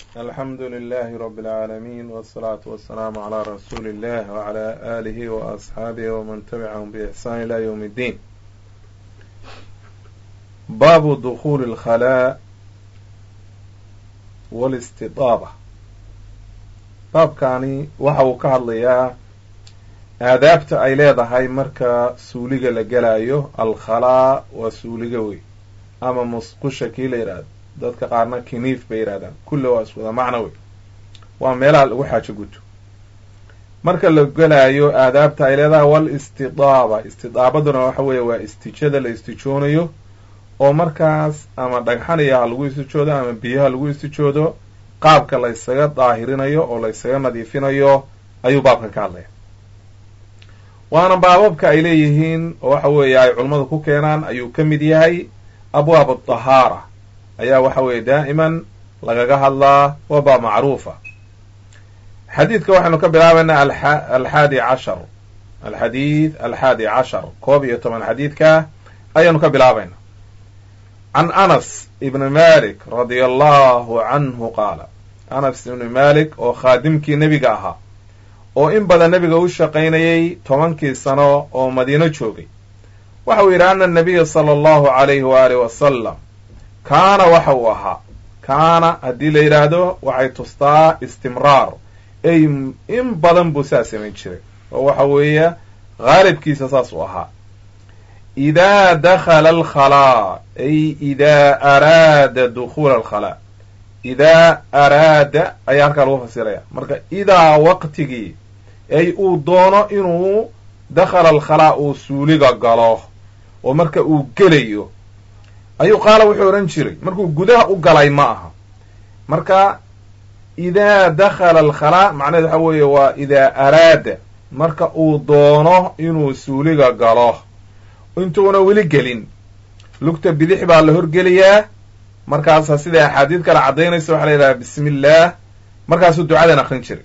الحمد لله رب العالمين والصلاة والسلام على رسول الله وعلى آله وأصحابه ومن تبعهم بإحسان إلى يوم الدين. باب دخول الخلاء والاستطابة. baabkaani waxa uu ka hadlayaa aadaabta ay leedahay marka suuliga la gelayo. alkhalaa waa suuliga wey ama musqusha kii la yidhaahdo, dadka qaarna kiniif bay yidhahdaan, kulle waa iswada macno wey, waa meelaha lagu xaajo guto. marka la gelaayo aadaabta ay leedahay wal istidaaba. istidaabaduna waxa weeye waa istijada la istijoonayo oo markaas ama dhagxanayaha lagu istijoodo ama biyaha lagu istijoodo, qaabka la ysaga daahirinayo oo la ysaga nadiifinayo ayuu baabkan ka hadlaya. waana baababka ay leeyihiin oo waxa weeye ay culummadu ku keenaan ayuu ka mid yahay. abwaab adahaara ayaa waxa weeye daa'iman lagaga hadlaa, waa baab macruufa. xadiidka waxaynu ka bilaabaynaa alxadiid 11 11 xadiidka ayaanu ka bilaabayna. can anas ibn malik radia allahu canhu qaala, anas ibn malik oo khaadimkii nebiga ahaa oo in badan nebiga u shaqaynayay 10 sano oo madiino joogay, waxa uu yidhi ana nabiya sala allahu calayhi waaalih wasalam kaana waxa uu ahaa. kaana haddii la yidhaahdo waxay tustaa istimraar, ay in badan buu saa samayn jiray oo waxa weeye haalibkiisa saas u ahaa. idaa dakhala alkhalaa ay idaa araada dukhuula alkhalaa. idaa araada ayaa halkaa lagu fasiraya. marka idaa waqtigii ay uu doono inuu dakhala alkhalaa uu suuliga galo oo marka uu gelayo ayuu qaala wuxuu odhan jiray, markuu gudaha u galay ma aha. marka idaa dakhala alkhalaa macnaheed waxa weeye waa idaa araada, marka uu doono inuu suuliga galo intuuna weli gelin, lugta bidix baa la horgeliyaa. markaasa sida axaadiid kale caddaynaysa waxaa la yidhaha bismi illaah, markaasuu ducadan akrin jiray.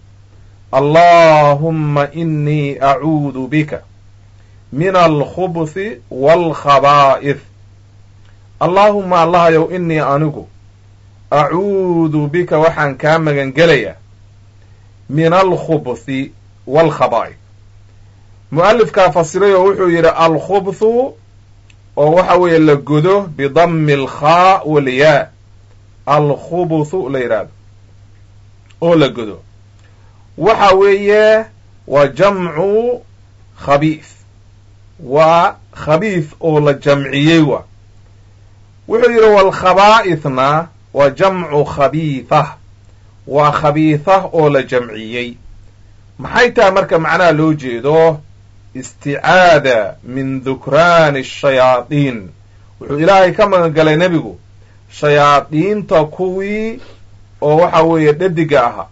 allahumma inii acuudu bika min alkhubuthi waalkhabaa'ith. allaahumma allahayow inii anigu acuudu bika waxaan kaa magan gelayaa min alkhubuthi waalkhabaa'ith. mu'alifkaa fasiray oo wuxuu yidhi alkhubthu oo waxa weeye la godo bidammi alkhaa walyaa, alkhubuthu la yidhaahdo oo la godo waxa weeye waa jamcu khabiith, waa khabiith oo la jamciyey wa. wuxuu yidhi waalkhabaa'ithna waa jamcu khabiithah, waa khabiithah oo la jamciyey. maxay tahay marka macnaha loo jeedo? isticaada min dukraani ashayaadiin. wuxuu ilaahay ka magan galay nebigu shayaadiinta kuwii oo waxa weeye dhadiga ahaa,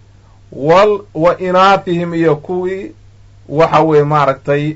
wa inaatihim iyo kuwii waxa weeye maaragtay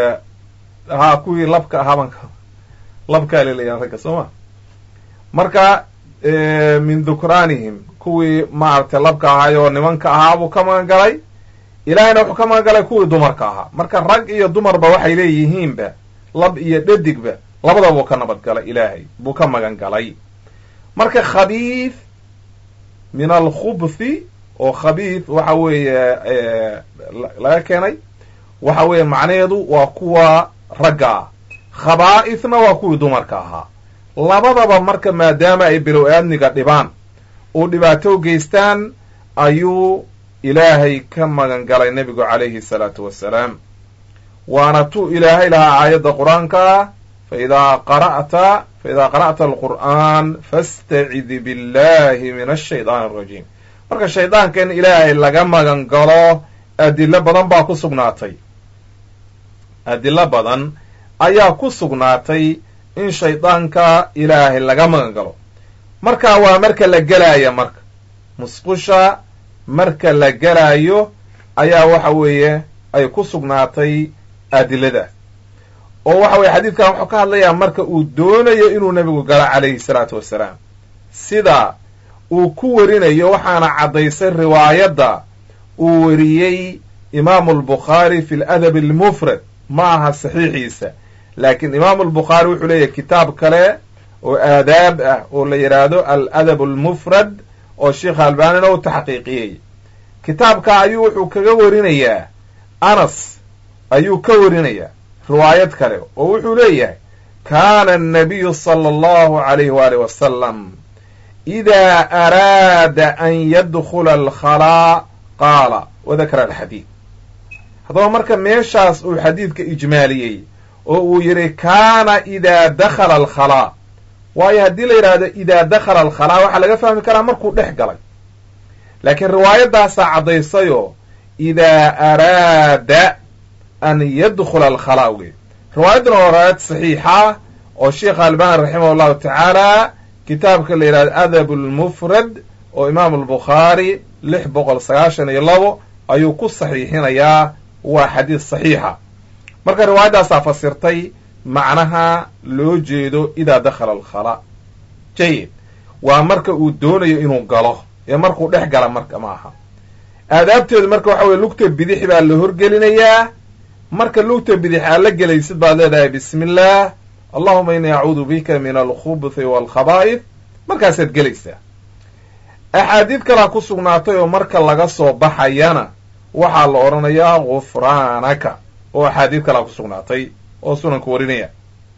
kuwii labka ahaa, labkaa leleeyahan ragga soo ma. marka min dukraanihim kuwii maaragtay labka ahaay oo nimanka ahaa buu ka magan galay. ilaahayna wuxuu ka magan galay kuwii dumarka ahaa. marka rag iyo dumarba waxay leeyihiinba, lab iyo dhadigba labadaba buu ka nabad galay, ilaahay buu ka magan galay. marka khabiith min alkhubthi oo khabiith waxa weeye laga keenay, waxa weeye macnaheedu waa kuwa ragga ah. khabaa'ithna waa kuwii dumarka ahaa. labadaba marka maadaama ay bilow aadniga dhibaan oo dhibaato geystaan ayuu ilaahay ka magan galay nebigu calayhi salaatu wassalaam. waana tuu ilaahay lahaa aayadda qur-aanka faidaa qara'ta alqur'aan fastacid billahi min ashaytaan arajiim. marka shaydaanka in ilaahay laga magan galo adilo badan baa ku sugnaatay, adilo badan ayaa ku sugnaatay in shaydaanka ilaahay laga magan galo. marka waa marka la gelaayo, marka musqusha marka la gelaayo ayaa waxa weeye ay ku sugnaatay adiladaas. oo waxa weye xadiidkan wuxuu ka hadlayaa marka uu doonayo inuu nebigu galo calayhi salaatu wassalaam, sida uu ku warinayo. waxaana caddaysay riwaayadda uu wariyey imaamu albukhaari fi ladab almufrad, ma aha saxiixiisa, laakiin imaamu albukhaari wuxuu leeyahay kitaab kale oo aadaab ah oo la yidhaahdo aladab almufrad oo sheekh albanina u taxqiiqiyey. kitaabka ayuu wuxuu kaga warinayaa anas ayuu ka warinayaa riwaayad kale oo wuxuu leeyahay kaana annabiyu sala allahu calayhi waalihi wasalam idaa araada an yadkhula alkhalaa qaala wadakara alxadiid. haddaba marka meeshaas uu xadiidka ijmaaliyey oo uu yidhi kaana idaa dakhala alkhalaa, waayo haddii la yidhaahdo idaa dakhala alkhalaa waxaa laga fahmi karaa markuu dhex galay, laakiin riwaayadaasaa caddaysayoo idaa araada an yadkhula alkhalaa wey. riwaayadduna waa riwaayad saxiixa oo sheekh albani raximah allahu tacaala kitaabka la yidhahdo adab lmufrad oo imaam albukhaari 692 ayuu ku saxiixinayaa. waa xadiis saxiixa. marka riwaayadaasaa fasirtay macnaha loo jeedo idaa dakhala alkhalaa. jayid, waa marka uu doonayo inuu galo ee markuu dhex gala marka ma aha. aadaabteedu marka waxa weye lugta bidix baa la horgelinayaa. marka lugta bidix aad la gelaysid baad leedahay bismi illaah allahuma innii acuudu bika min alkhubuthi waalkhabaa'id, markaasaad gelaysaa. axaadiid kalaa ku sugnaatay oo marka laga soo baxayana waxaa la odhanayaa gufraanaka, oo axaadiid kalaa ku sugnaatay oo sunanku warinaya.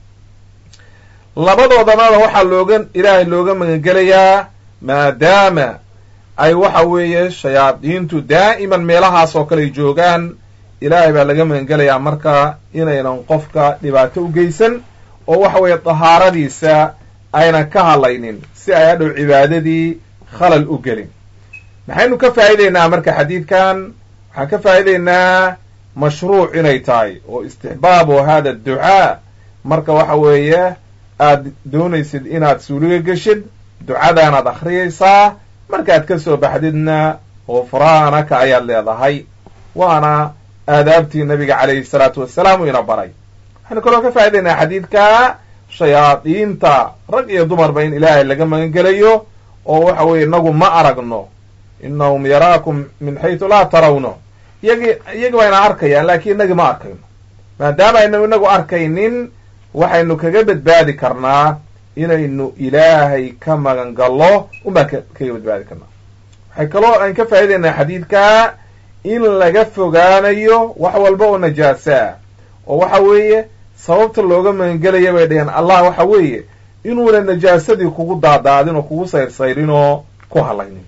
labadoodamada waxaa ilaahay looga magangelayaa maadaama ay waxa weeye shayaadiintu daa'iman meelahaas oo kale ay joogaan. ilaahay baa laga magangelayaa marka inaynan qofka dhibaato u geysan oo waxa weeye dahaaradiisa aynan ka hadlaynin si ay hadhow cibaadadii khalal u gelin. maxaynu ka faa'iidaynaa marka xadiidkan? waxaan ka faa'iidaynaa mashruuc inay tahay oo istixbaabu hada adducaa. marka waxa weeye aad doonaysid inaad suuliga geshid ducadaanaad akhriyaysaa, markaad ka soo baxdidna gufraanaka ayaad leedahay. waana aadaabtii nabiga calayhi salaatu wasalaam uu ina baray. waxaynu kaloo ka faa'idaynaa xadiidka shayaadiinta rag iyo dumarba in ilaahay laga magangelayo oo waxa weeye inagu ma aragno, innahum yaraakum min xaytu laa tarawno. iyagi bayna arkayaan laakiin inagi ma arkayno. maadaama aynu inagu arkaynin waxaynu kaga badbaadi karnaa inaynu ilaahay ka magan gallo unbaan kaga badbaadi karnaa. waxay kaloo aan ka faa'idaynaa xadiidka in laga fogaanayo wax walba oo najaasaa oo waxa weeye sababta looga magangelaya bay dhaheen allah waxa weeye inuuna najaasadii kugu daadaadin oo kugu sayrsayrin oo ku halaynin.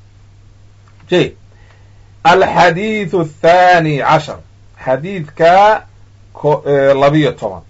alxadiidu athaani cashar, xadiidka 12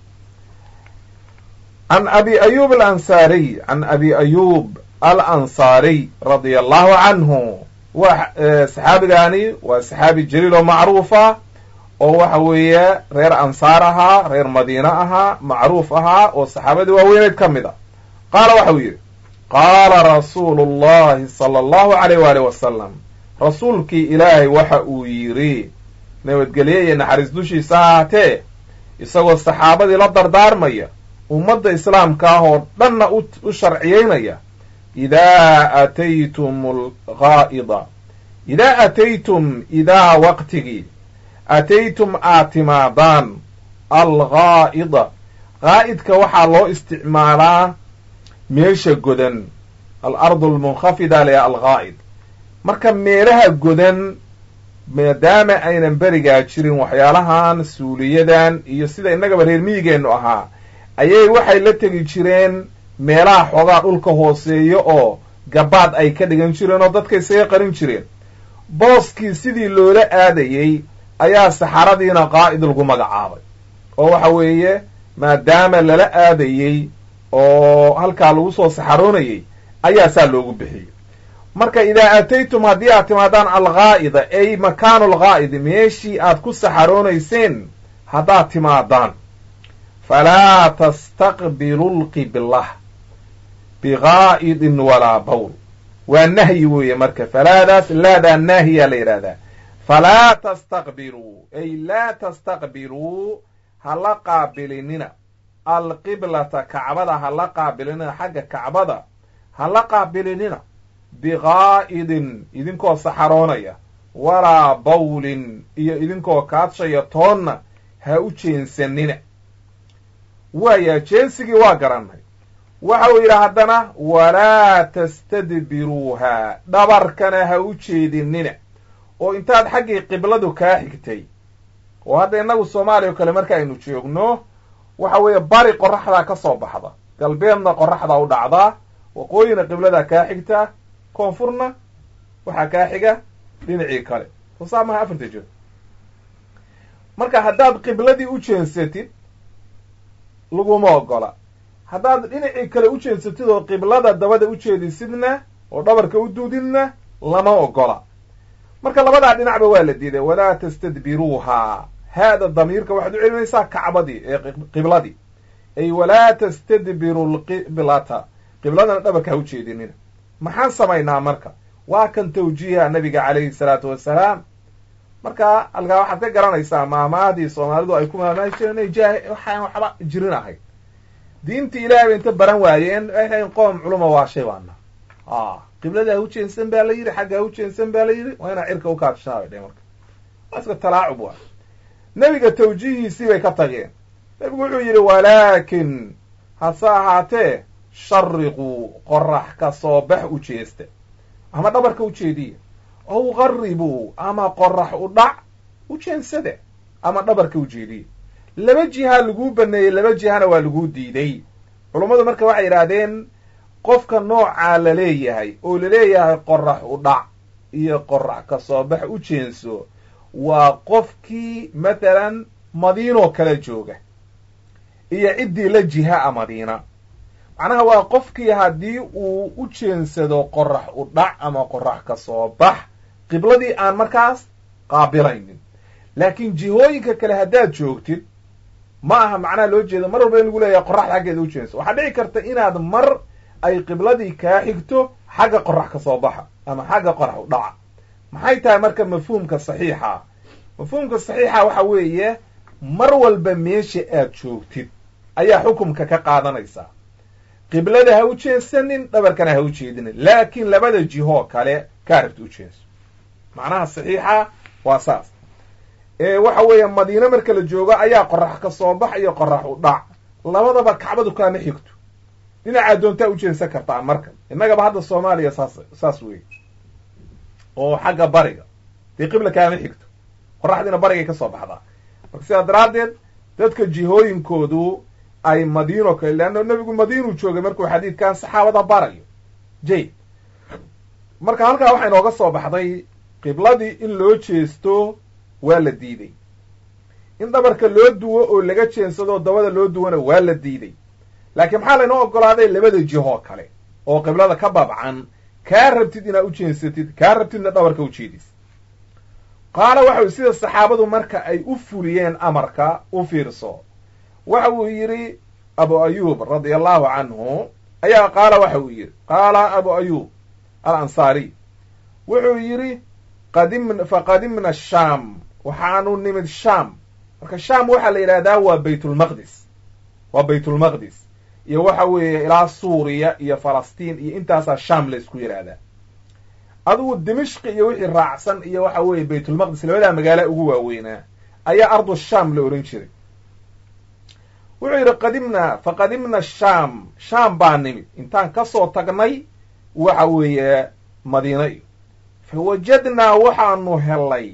can abi ayub alansaariy can abi ayub alansaariy radia allahu canhu. saxaabigaani waa saxaabi jaliil oo macruufa oo waxa weeye reer ansaar ahaa, reer madiine ahaa, macruuf ahaa oo saxaabadii waaweyneed ka mid a. qaala waxa uu yidhi qaala rasuulu llahi sala allahu calayh waalih wasalam, rasuulkii ilaahay waxa uu yidhi nabadgelye iyo naxariis dushiisa ahaatee, isagoo saxaabadii la dardaarmaya ummadda islaamka ah oo dhanna u sharciyeynaya idaa ataytum algaa'ida, idaa ataytum idaa waqtigii ataytum aad timaadaan algaa'ida. qaa'idka waxaa loo isticmaalaa meesha godan, alardu almunkhafida leya algaa'id. marka meelaha godan maadaama aynan berigaa jirin waxyaalahan suuliyadan iyo sida innagaba reer miyigeennu ahaa, ayay waxay la tegi jireen meelaha xoogaa dhulka hooseeyo oo gabaad ay ka dhigan jireen oo dadka isaga qarin jireen. booskii sidii loola aadayey ayaa saxaradiina qaa'id lagu magacaabay oo waxa weeye maadaama lala aadayey oo halkaa lagu soo saxaroonayey ayaa saa loogu bixiyey. marka idaa ataytum haddii aad timaadaan algaa'ida ay makaanu algaa'idi, meeshii aad ku saxaroonayseen haddaad timaadaan, falaa tastaqbilu lqiblah bigaa'idin walaa bawl. waa nahyi weeye marka falaadaas laadaa naahiyaa la yidhahdaa. falaa tastaqbiluu ay laa tastaqbiluu hala qaabilinina alqiblata kacbada hala qaabilinina, xagga kacbada hala qaabilinina bigaa'idin idinkoo saxaroonaya, walaa bawlin iyo idinkoo kaadshaya toonna ha u jeensanina. waayaa jeensigii waa garannay waxa uu yidhi haddana walaa tastadbiruuha dhabarkana ha u jeedinina oo intaad xaggii qibladu kaa xigtay oo hadda innagu soomaaliya o kale marka aynu joogno waxa weeye bari qoraxdaa ka soo baxda galbeedna qoraxdaa u dhacdaa waqooyina qibladaa kaa xigtaa koonfurna waxaa kaa xiga dhinacii kale soosaa maha afarta jeer marka haddaad qibladii u jeensatid laguma ogola haddaad dhinacii kale u jeensatid oo qiblada dabada u jeedisidna oo dhabarka u duudidna lama ogola marka labadaa dhinacba waa la diiday walaa tastadbiruuha haada damiirka waxaad u celinaysaa kacbadii ee qibladii ay walaa tastadbiru lqiblata qibladana dhabarka ha u jeedinina maxaan samaynaa marka waa kan tawjiiha nabiga calayhi salaatu wassalaam marka halkaa waxaad ka garanaysaa maamaadii soomaalidu ay ku maamaahi jireen waxaan waxba jirin ahayd diintii ilaahay bay inta baran waayeen waxayn qoom culuma waa shay baana qiblada ha u jeensan baa la yidhi xagga ha u jeensan baa la yidhi waa inaa cirka ukaabshaa bay dheh marka waa iska talaacub waa nebiga tawjiihiisii bay ka tageen nebigu wuxuu yidhi walaakin hase ahaatee shariquu qorax ka soo bax u jeesta ama dhabarka u jeediya ow qaribuu ama qorax u dhac u jeensade ama dhabarka u jeediya laba jiha laguu baneeyey laba jihana waa laguu diiday culummadu marka waxay yidhaahdeen qofka noocaa la leeyahay oo laleeyahay qorax u dhac iyo qorax ka soo bax u jeenso waa qofkii matalan madiinoo kala jooga iyo ciddii la jiha-a madiina macnaha waa qofkii haddii uu u jeensado qorax u dhac ama qorax ka soo bax qibladii aan markaas qaabilaynin laakiin jihooyinka kale haddaad joogtid ma aha macnaha loo jeedo mar walba in lagu leeyahay qoraxda xaggeeda u jeenso waxaa dhici karta inaad mar ay qibladii kaa xigto xagga qorax ka soo baxa ama xagga qorax u dhaca maxay tahay marka mafhuumka saxiixa mafhuumka saxiixa waxa weeye mar walba meesha aad joogtid ayaa xukumka ka qaadanaysaa qiblada ha u jeensanin dhabarkana ha u jeedinin laakiin labada jihoo kale kaa rabta u jeenso macnaha saxiixa waa saas waxa weeye madiine marka la joogo ayaa qorax ka soo bax iyo qorax u dhac labadaba kacbadu kaama xigto dhinacaa doontaa u jeensan kartaa marka innagaba hadda soomaaliya saas weeye oo xagga bariga dee qibla kaama xigto qoraxdiina barigay ka soo baxdaa marka sidaa daraaddeed dadka jihooyinkoodu ay madiino kale leanna nebigu madiinuu joogay markuu xadiidkan saxaabada barayo jay marka halkaa waxaa inooga soo baxday qibladii in loo jeesto waa la diiday in dhabarka loo duwo oo laga jeensado dabada loo duwana waa la diiday laakiin maxaa laynoo ogolaaday labada jihoo kale oo qiblada ka babcan kaa rabtid inaad u jeensatid kaa rabtidna dhabarka u jeedis qaala waxa sida saxaabadu marka ay u fuliyeen amarka u fiirso waxa uu yidhi abu ayuub radia allahu canhu ayaa qaala waxa uu yidhi qaala abu ayuub alansaariy wuxuu yidhi faqadimna ashaam waxaanu nimid shaam marka shaam waxaa la yidhahdaa waa baytulmaqdis waa baytulmaqdis iyo waxa weeye ilaa suuriya iyo falastiin iyo intaasaa shaam la isku yidhaahdaa adugu dimishqi iyo wixii raacsan iyo waxa weeye baytulmaqdis labadaa magaala ugu waaweynaa ayaa ardu shaam la ohan jiray wuxuu yidhi faqadimna shaam shaam baa nimid intaan ka soo tagnay waxa weeye madiina iyo fawajadnaa waxaanu helay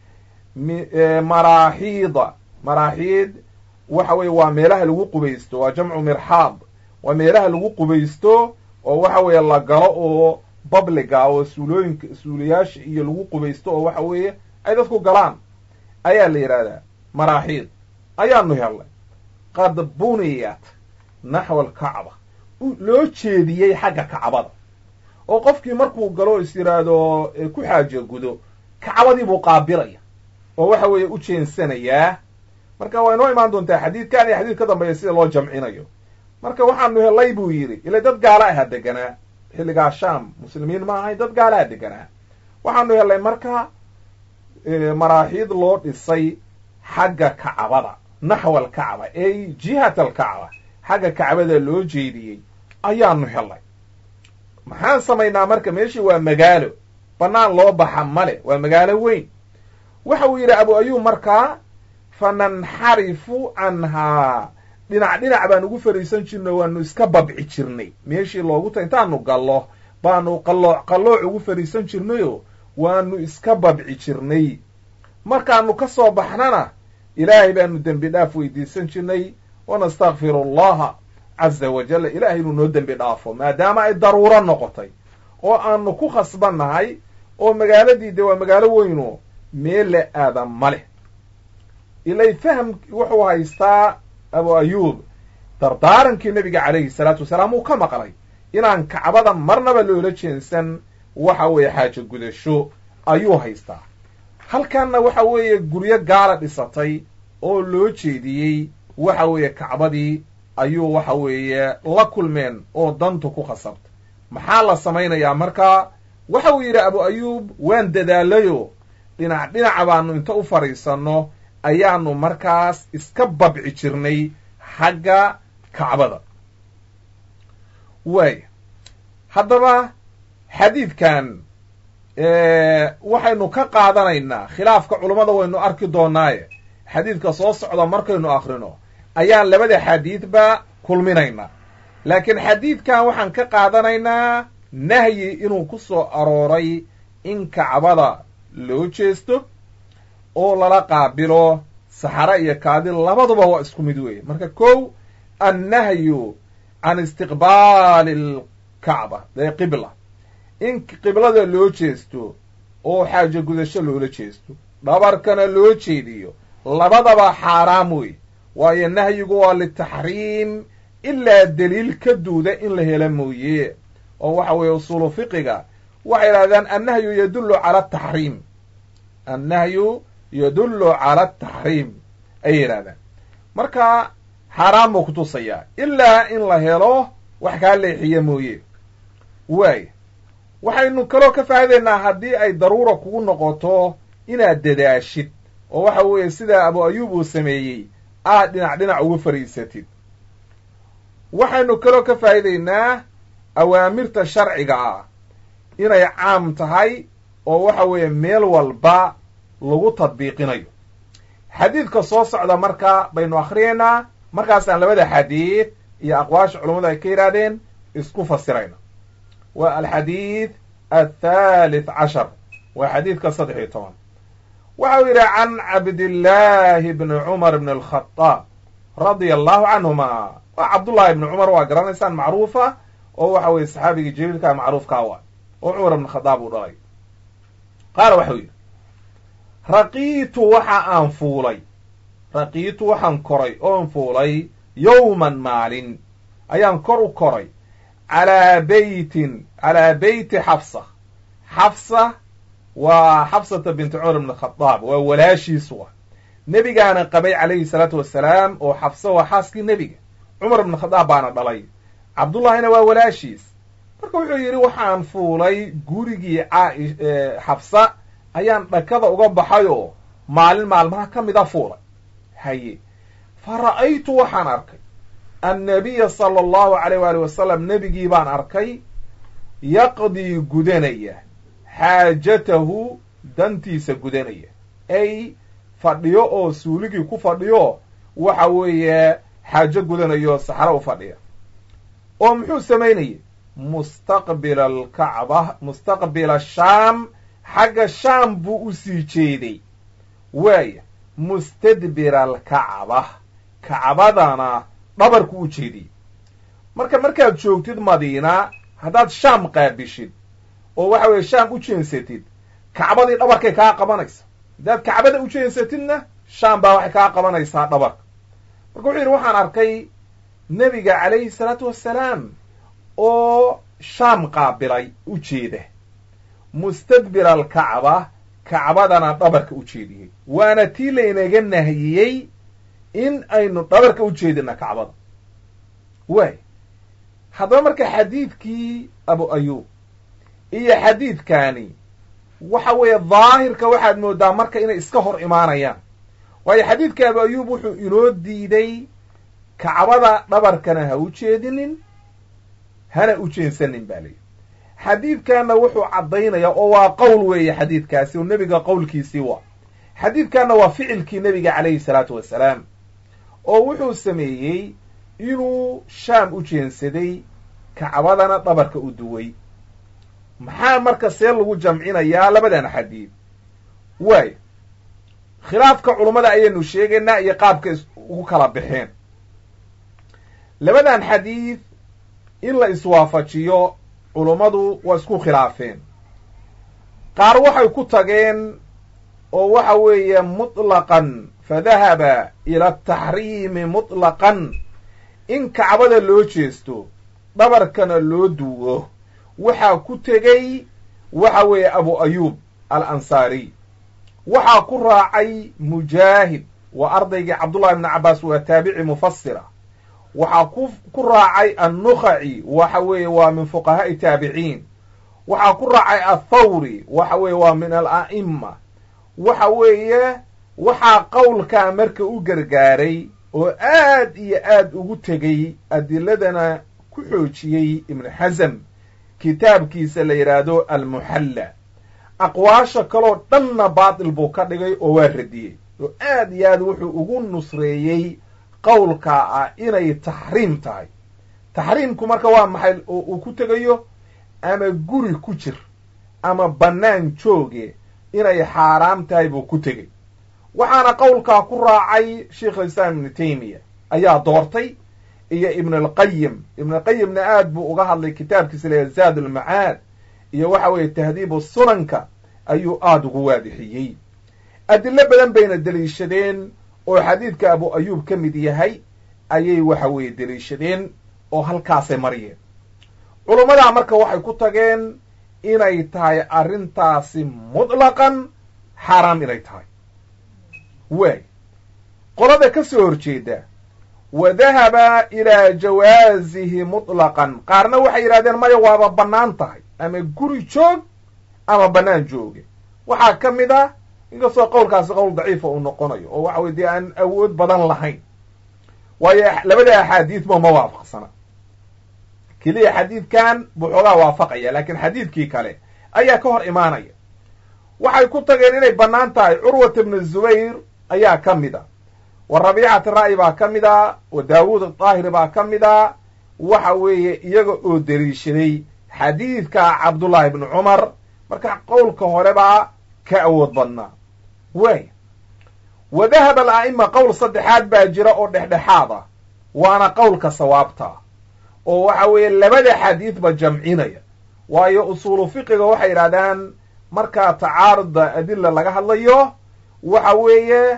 maraaxiid waxa weeye waa meelaha lagu qubaysto waa jamcu mirxaad waa meelaha lagu qubaysto oo waxa weeye la galo oo babliga oo suuliyaasha iyo lagu qubaysto oo waxa weeye ay dadku galaan ayaa la yidhaahdaa maraaxiid ayaanu helnay qad buniyat naxwa alkacba loo jeediyey xagga kacbada oo qofkii markuu galo is yidhaahdo ku xaajo gudo kacbadii buu qaabilaya oo waxa weeye u jeensanayaa marka waa inoo imaan doontaa xadiidkan iyo xadiid ka dambeeya sida loo jamcinayo marka waxaanu helay buu yidhi ila dad gaala aha deganaa xilligaa shaam muslimiin ma ahay dad gaala aha deganaa waxaanu helay marka maraaxiid loo dhisay xagga kacbada naxwa alkacba ay jihat alkacba xagga kacbada loo jeediyey ayaanu helay maxaan samaynaa marka meeshii waa magaalo bannaan loo baxa male waa magaalo weyn waxa uu yidhi abu ayuub markaa fananxarifu canhaa dhinac dhinac baanu ugu fariisan jirnay, waanu iska babci jirnay. meeshii loogu ta intaanu gallo baanu qallooc ugu fariisan jirnayoo waanu iska babci jirnay. markaanu ka soo baxnana ilaahay baanu dembi dhaaf weydiisan jirnay, wanastakfiru allaha caza wajalla, ilaahay inuu noo dembi dhaafo maadaama ay daruuro noqotay oo aanu ku khasbannahay, oo magaaladii de waa magaalo weyno meel la aadan ma leh. ilay fahm wuxuu haystaa abu ayuub dardaarankii nebiga calayhi salaatu wasalaam uu ka maqlay inaan kacbada marnaba loola jeensan waxa weeye xaajo gudasho ayuu haystaa. halkanna waxa weeye guryo gaala dhisatay oo loo jeediyey waxa weeye kacbadii ayuu waxa weeye la kulmeen oo dantu ku khasabtay. maxaa la samaynayaa markaa? waxa uu yidhi abu ayuub, waan dadaalayo dhinac dhinaca baanu inta u fadhiisanno ayaanu markaas iska babci jirnay xagga kacbada. waay haddaba xadiidkan waxaynu ka qaadanaynaa, khilaafka culummada waynu arki doonaaye xadiidka soo socda markaynu akrino ayaan labada xadiidba kulminaynaa. laakiin xadiidkan waxaan ka qaadanaynaa nahyi inuu ku soo arooray in kacbada loo jeesto oo lala qaabilo saxare iyo kaadi, labaduba waa isku mid weeye. marka kow, annahyu can istiqbaali alkacba qibla, in qiblada loo jeesto oo xaajo gudasho loola jeesto, dhabarkana loo jeediyo, labadaba xaaraam wey. waayo nahyigu waa litaxriim ilaa daliil ka duuda in la helo mooye. oo waxa weeye usuulu fiqiga waxay yidhahdaan annahyu yadullu cala ataxriim, annahyu yadullu cala ataxriim ayay yidhahdaan. marka xaaraam buu kutusayaa ilaa in la helo wax kaa leexiya mooye. waay waxaynu kaloo ka faa'idaynaa haddii ay daruura kugu noqoto inaad dadaashid oo waxa weeye sida abu ayuub uu sameeyey aad dhinac dhinac ugu fariisatid. waxaynu kaloo ka faa'idaynaa awaamirta sharciga ah inay caam tahay oo waxa weeye meel walba lagu tadbiiqinayo. xadiidka soo socda marka baynu akhriyaynaa, markaasaan labada xadiid iyo aqwaasha culummadu ay ka yidhaahdeen isku fasirayna. waa alxadiid athalith cashar, waa xadiidka 13. waxa uu yidhi can cabdillaahi bni cumar bni alkhadaab radia allahu canhuma. waa cabdullahi ibni cumar, waa garanaysaan, macruufa oo waxa weeye saxaabigii jaliilkaa macruufkaa waa oo cumar ibn khadaab uu dhalay. qaala waxau yidhi raqiitu waxaan koray oon fuulay yowman maalin ayaan kor u koray calaa beyti xafsa waa xafsata binti cumar ibn khadaab, waa walaashiisu ah. nebigaana qabay calayhi salaatu wasalaam, oo xafsa waa xaaskii nebiga, cumar ibn khadaab baana dhalay, cabdullahina waa walaashiis. marka wuxuu yidhi waxaan fuulay gurigii xafsa ayaan dhakada uga baxayoo maalin maalmaha ka mida fuulay. haye fa ra'aytu waxaan arkay annabiya sala allahu calayh waali wasalam, nebigii baan arkay, yaqdii gudanaya xaajatahu, dantiisa gudanaya, ay fadhiyo oo suuligii ku fadhiyo waxa weeye xaajo gudanayo saxaro u fadhiya. oo muxuu samaynayay? mustaqbila alkacba, mustaqbila shaam, xagga shaam buu u sii jeeday. waaya mustadbira alkacba, kacbadana dhabarku u jeediyey. markaad joogtid madiina, haddaad shaam qaabishid oo waxa weeye shaam u jeensatid, kacbadii dhabarkay kaa qabanaysa. haddaad kacbada u jeensatidna shaam baa waxay kaa qabanaysaa dhabarka. marka wuxuu yidhi waxaan arkay nebiga calayhi salaatu wassalaam oo shaam qaabilay u jeeda, mustadbira alkacba, kacbadana dhabarka u jeediyey. waana tii laynaga nahiyey in aynu dhabarka u jeedina kacbada. waay haddaba marka xadiidkii abu ayuub iyo xadiidkaani waxa weeye daahirka waxaad moodaa marka inay iska hor imaanayaan. waayo xadiidka abu ayuub wuxuu inoo diiday kacbada dhabarkana ha u jeedinin, hana u jeensanin baa layidhi. xadiidkanna wuxuu caddaynaya oo waa qowl weeye xadiidkaasi, oo nebiga qowlkiisii waa. xadiidkanna waa ficilkii nebiga calayhi salaatu wassalaam, oo wuxuu sameeyey inuu shaam u jeensaday kacbadana dhabarka u duway. maxaa marka see lagu jamcinayaa labadan xadiid? waay khilaafka culummada ayaynu sheegaynaa iyo qaabka ugu kala baxeen. labadan xadiid in la iswaafajiyo culummadu waa isku khilaafeen. qaar waxay ku tageen oo waxa weeye muطlaqan fadahaba ila ataxriimi muطlaqan in kacbada loo jeesto dhabarkana loo duwo. waxaa ku tegey waxa weeye abu ayub alansaari, waxaa ku raacay mujaahid waa ardaygii cabdullahi ibni cabbaas waa taabici mufasira, waxaa ku raacay annukhaci waxa weeye waa min fuqahaa'i taabiciin, waxaa ku raacay athawri waxa weeye waa min ala'ima. waxa weeye waxaa qowlkaa marka u gargaaray oo aad iyo aad ugu tegey adiladana ku xoojiyey ibnu xasm kitaabkiisa la yidhaahdo almuxalla. aqwaasha kaloo dhanna baatil buu ka dhigay oo waa radiyey oo aad iyo aad wuxuu ugu nusreeyey qowlkaa ah inay taxriim tahay. taxriimku marka waa maxay oo uu ku tegayo ama guri ku jir ama bannaan jooge inay xaaraam tahay buu ku tegey. waxaana qowlkaa ku raacay sheikh alislaam ibnu taymiya ayaa doortay iyo ibnulqayim. ibnulqayimna aad buu uga hadlay kitaabkiisa leeya zaad ulmacaad iyo waxa weeye tahdiibu sunanka ayuu aada ugu waadixiyey. adilo badan bayna deliishadeen oo xadiidka abu ayuub ka mid yahay ayay waxa weeye deliishadeen oo halkaasay mariyeen. culummadaa marka waxay ku tageen inay tahay arrintaasi mutlaqan xaaraam inay tahay. waay qolada ka soo horjeeda wadahaba ilaa jawaasihi mutlaqan, qaarna waxay yidhahdeen maya waaba bannaan tahay ama guri joog ama bannaan jooge. waxaa ka mid ah inkastoo qowlkaasi qowl daciifa uu noqonayo oo waxa weye dee aan awood badan lahayn, waayo labada axaadiidba ma waafaqsana. keliya xadiidkan buu xoogaa waafaqaya, laakiin xadiidkii kale ayaa ka hor imaanaya. waxay ku tageen inay bannaan tahay. curwat ibnu zubayr ayaa ka mid a, wa rabiicati ra'yi baa ka mid a, wa daawuud adaahiri baa ka mid a. waxa weeye iyaga oo deliishaday xadiidka cabdullaahi ibnu cumar, marka qowlka hore baa ka awood badnaa. waay wa dahaba ala'ima qowl saddexaad baa jira oo dhexdhexaad ah, waana qowlka sawaabta oo waxa weeye labada xadiidba jamcinaya. waayo usuulu fiqiga waxay yidhahdaan markaa tacaaruda adilla laga hadlayo waxa weeye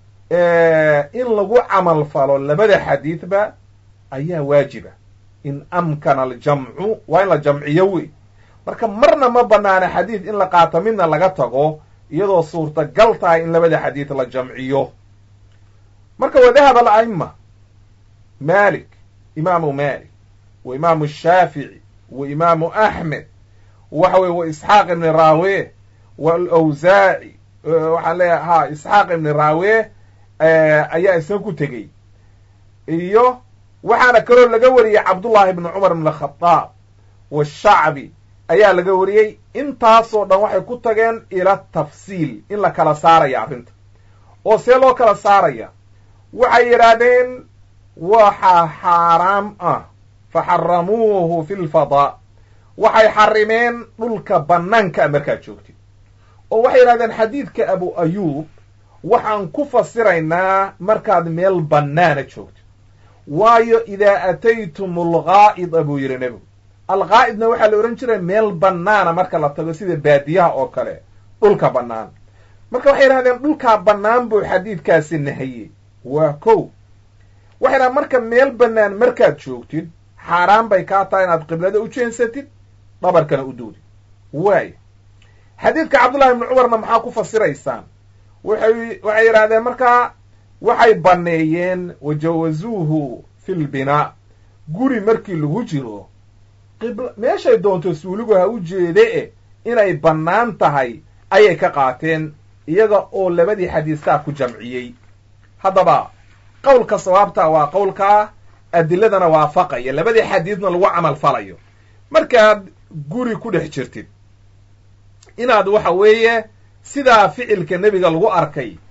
in lagu camal falo labada xadiidba ayaa waajiba. in amkana aljamcu waa in la jamciyo wey. marka marna ma banaana xadiid in la qaato midna laga tago iyadoo suurtagal tahay in labada xadiid la jamciyo. marka wadahaba ala'ima malik, imaamu malik wa imaamu shaafici wa imaamu axmed waxa weye wa isxaaq ibni raawe walawsaaci waxaan leeyaha isxaaq ibni raawe ayaa isna ku tegey. iyo waxaana kaloo laga wariyey cabdullaahi ibni cumar ibn khadaab washacbi ayaa laga wariyey. intaasoo dhan waxay ku tageen ila tafsiil in la kala saaraya arrinta. oo see loo kala saaraya? waxay yidhaahdeen waxaa xaaraam ah faxaramuuhu fi lfadaa, waxay xarimeen dhulka bannaanka markaad joogtid. oo waxay yidhahdeen xadiidka abu ayuub waxaan ku fasiraynaa markaad meel bannaana joogtid. waayo idaa ataytum algaa'ida buu yidhi nebigu. algaa'idna waxaa la odhan jiray meel bannaana marka la tago sida baadiyaha oo kale, dhulka bannaan. marka waxay yidhahdeen dhulkaa bannaan buu xadiidkaasi nahiyey. waa kow. waxay yidhahdeen marka meel bannaan markaad joogtid xaaraan bay kaa tahay inaad qiblada u jeensatid dhabarkana u duudid. waay xadiidka cabdullahi ibni cumarna maxaa ku fasiraysaan? waxay yidhahdeen markaa waxay banneeyeen wajawazuuhu fi lbinaa, guri markii lagu jiro meeshay doonto suuligu ha u jeede inay bannaan tahay ayay ka qaateen, iyaga oo labadii xadiistaa ku jamciyey. haddaba qowlka sawaabta waa qowlkaa adiladana waafaqaya, labadii xadiidna lagu camal falayo. markaad guri ku dhex jirtid inaad waxa weeye sidaa ficilka nebiga lagu arkay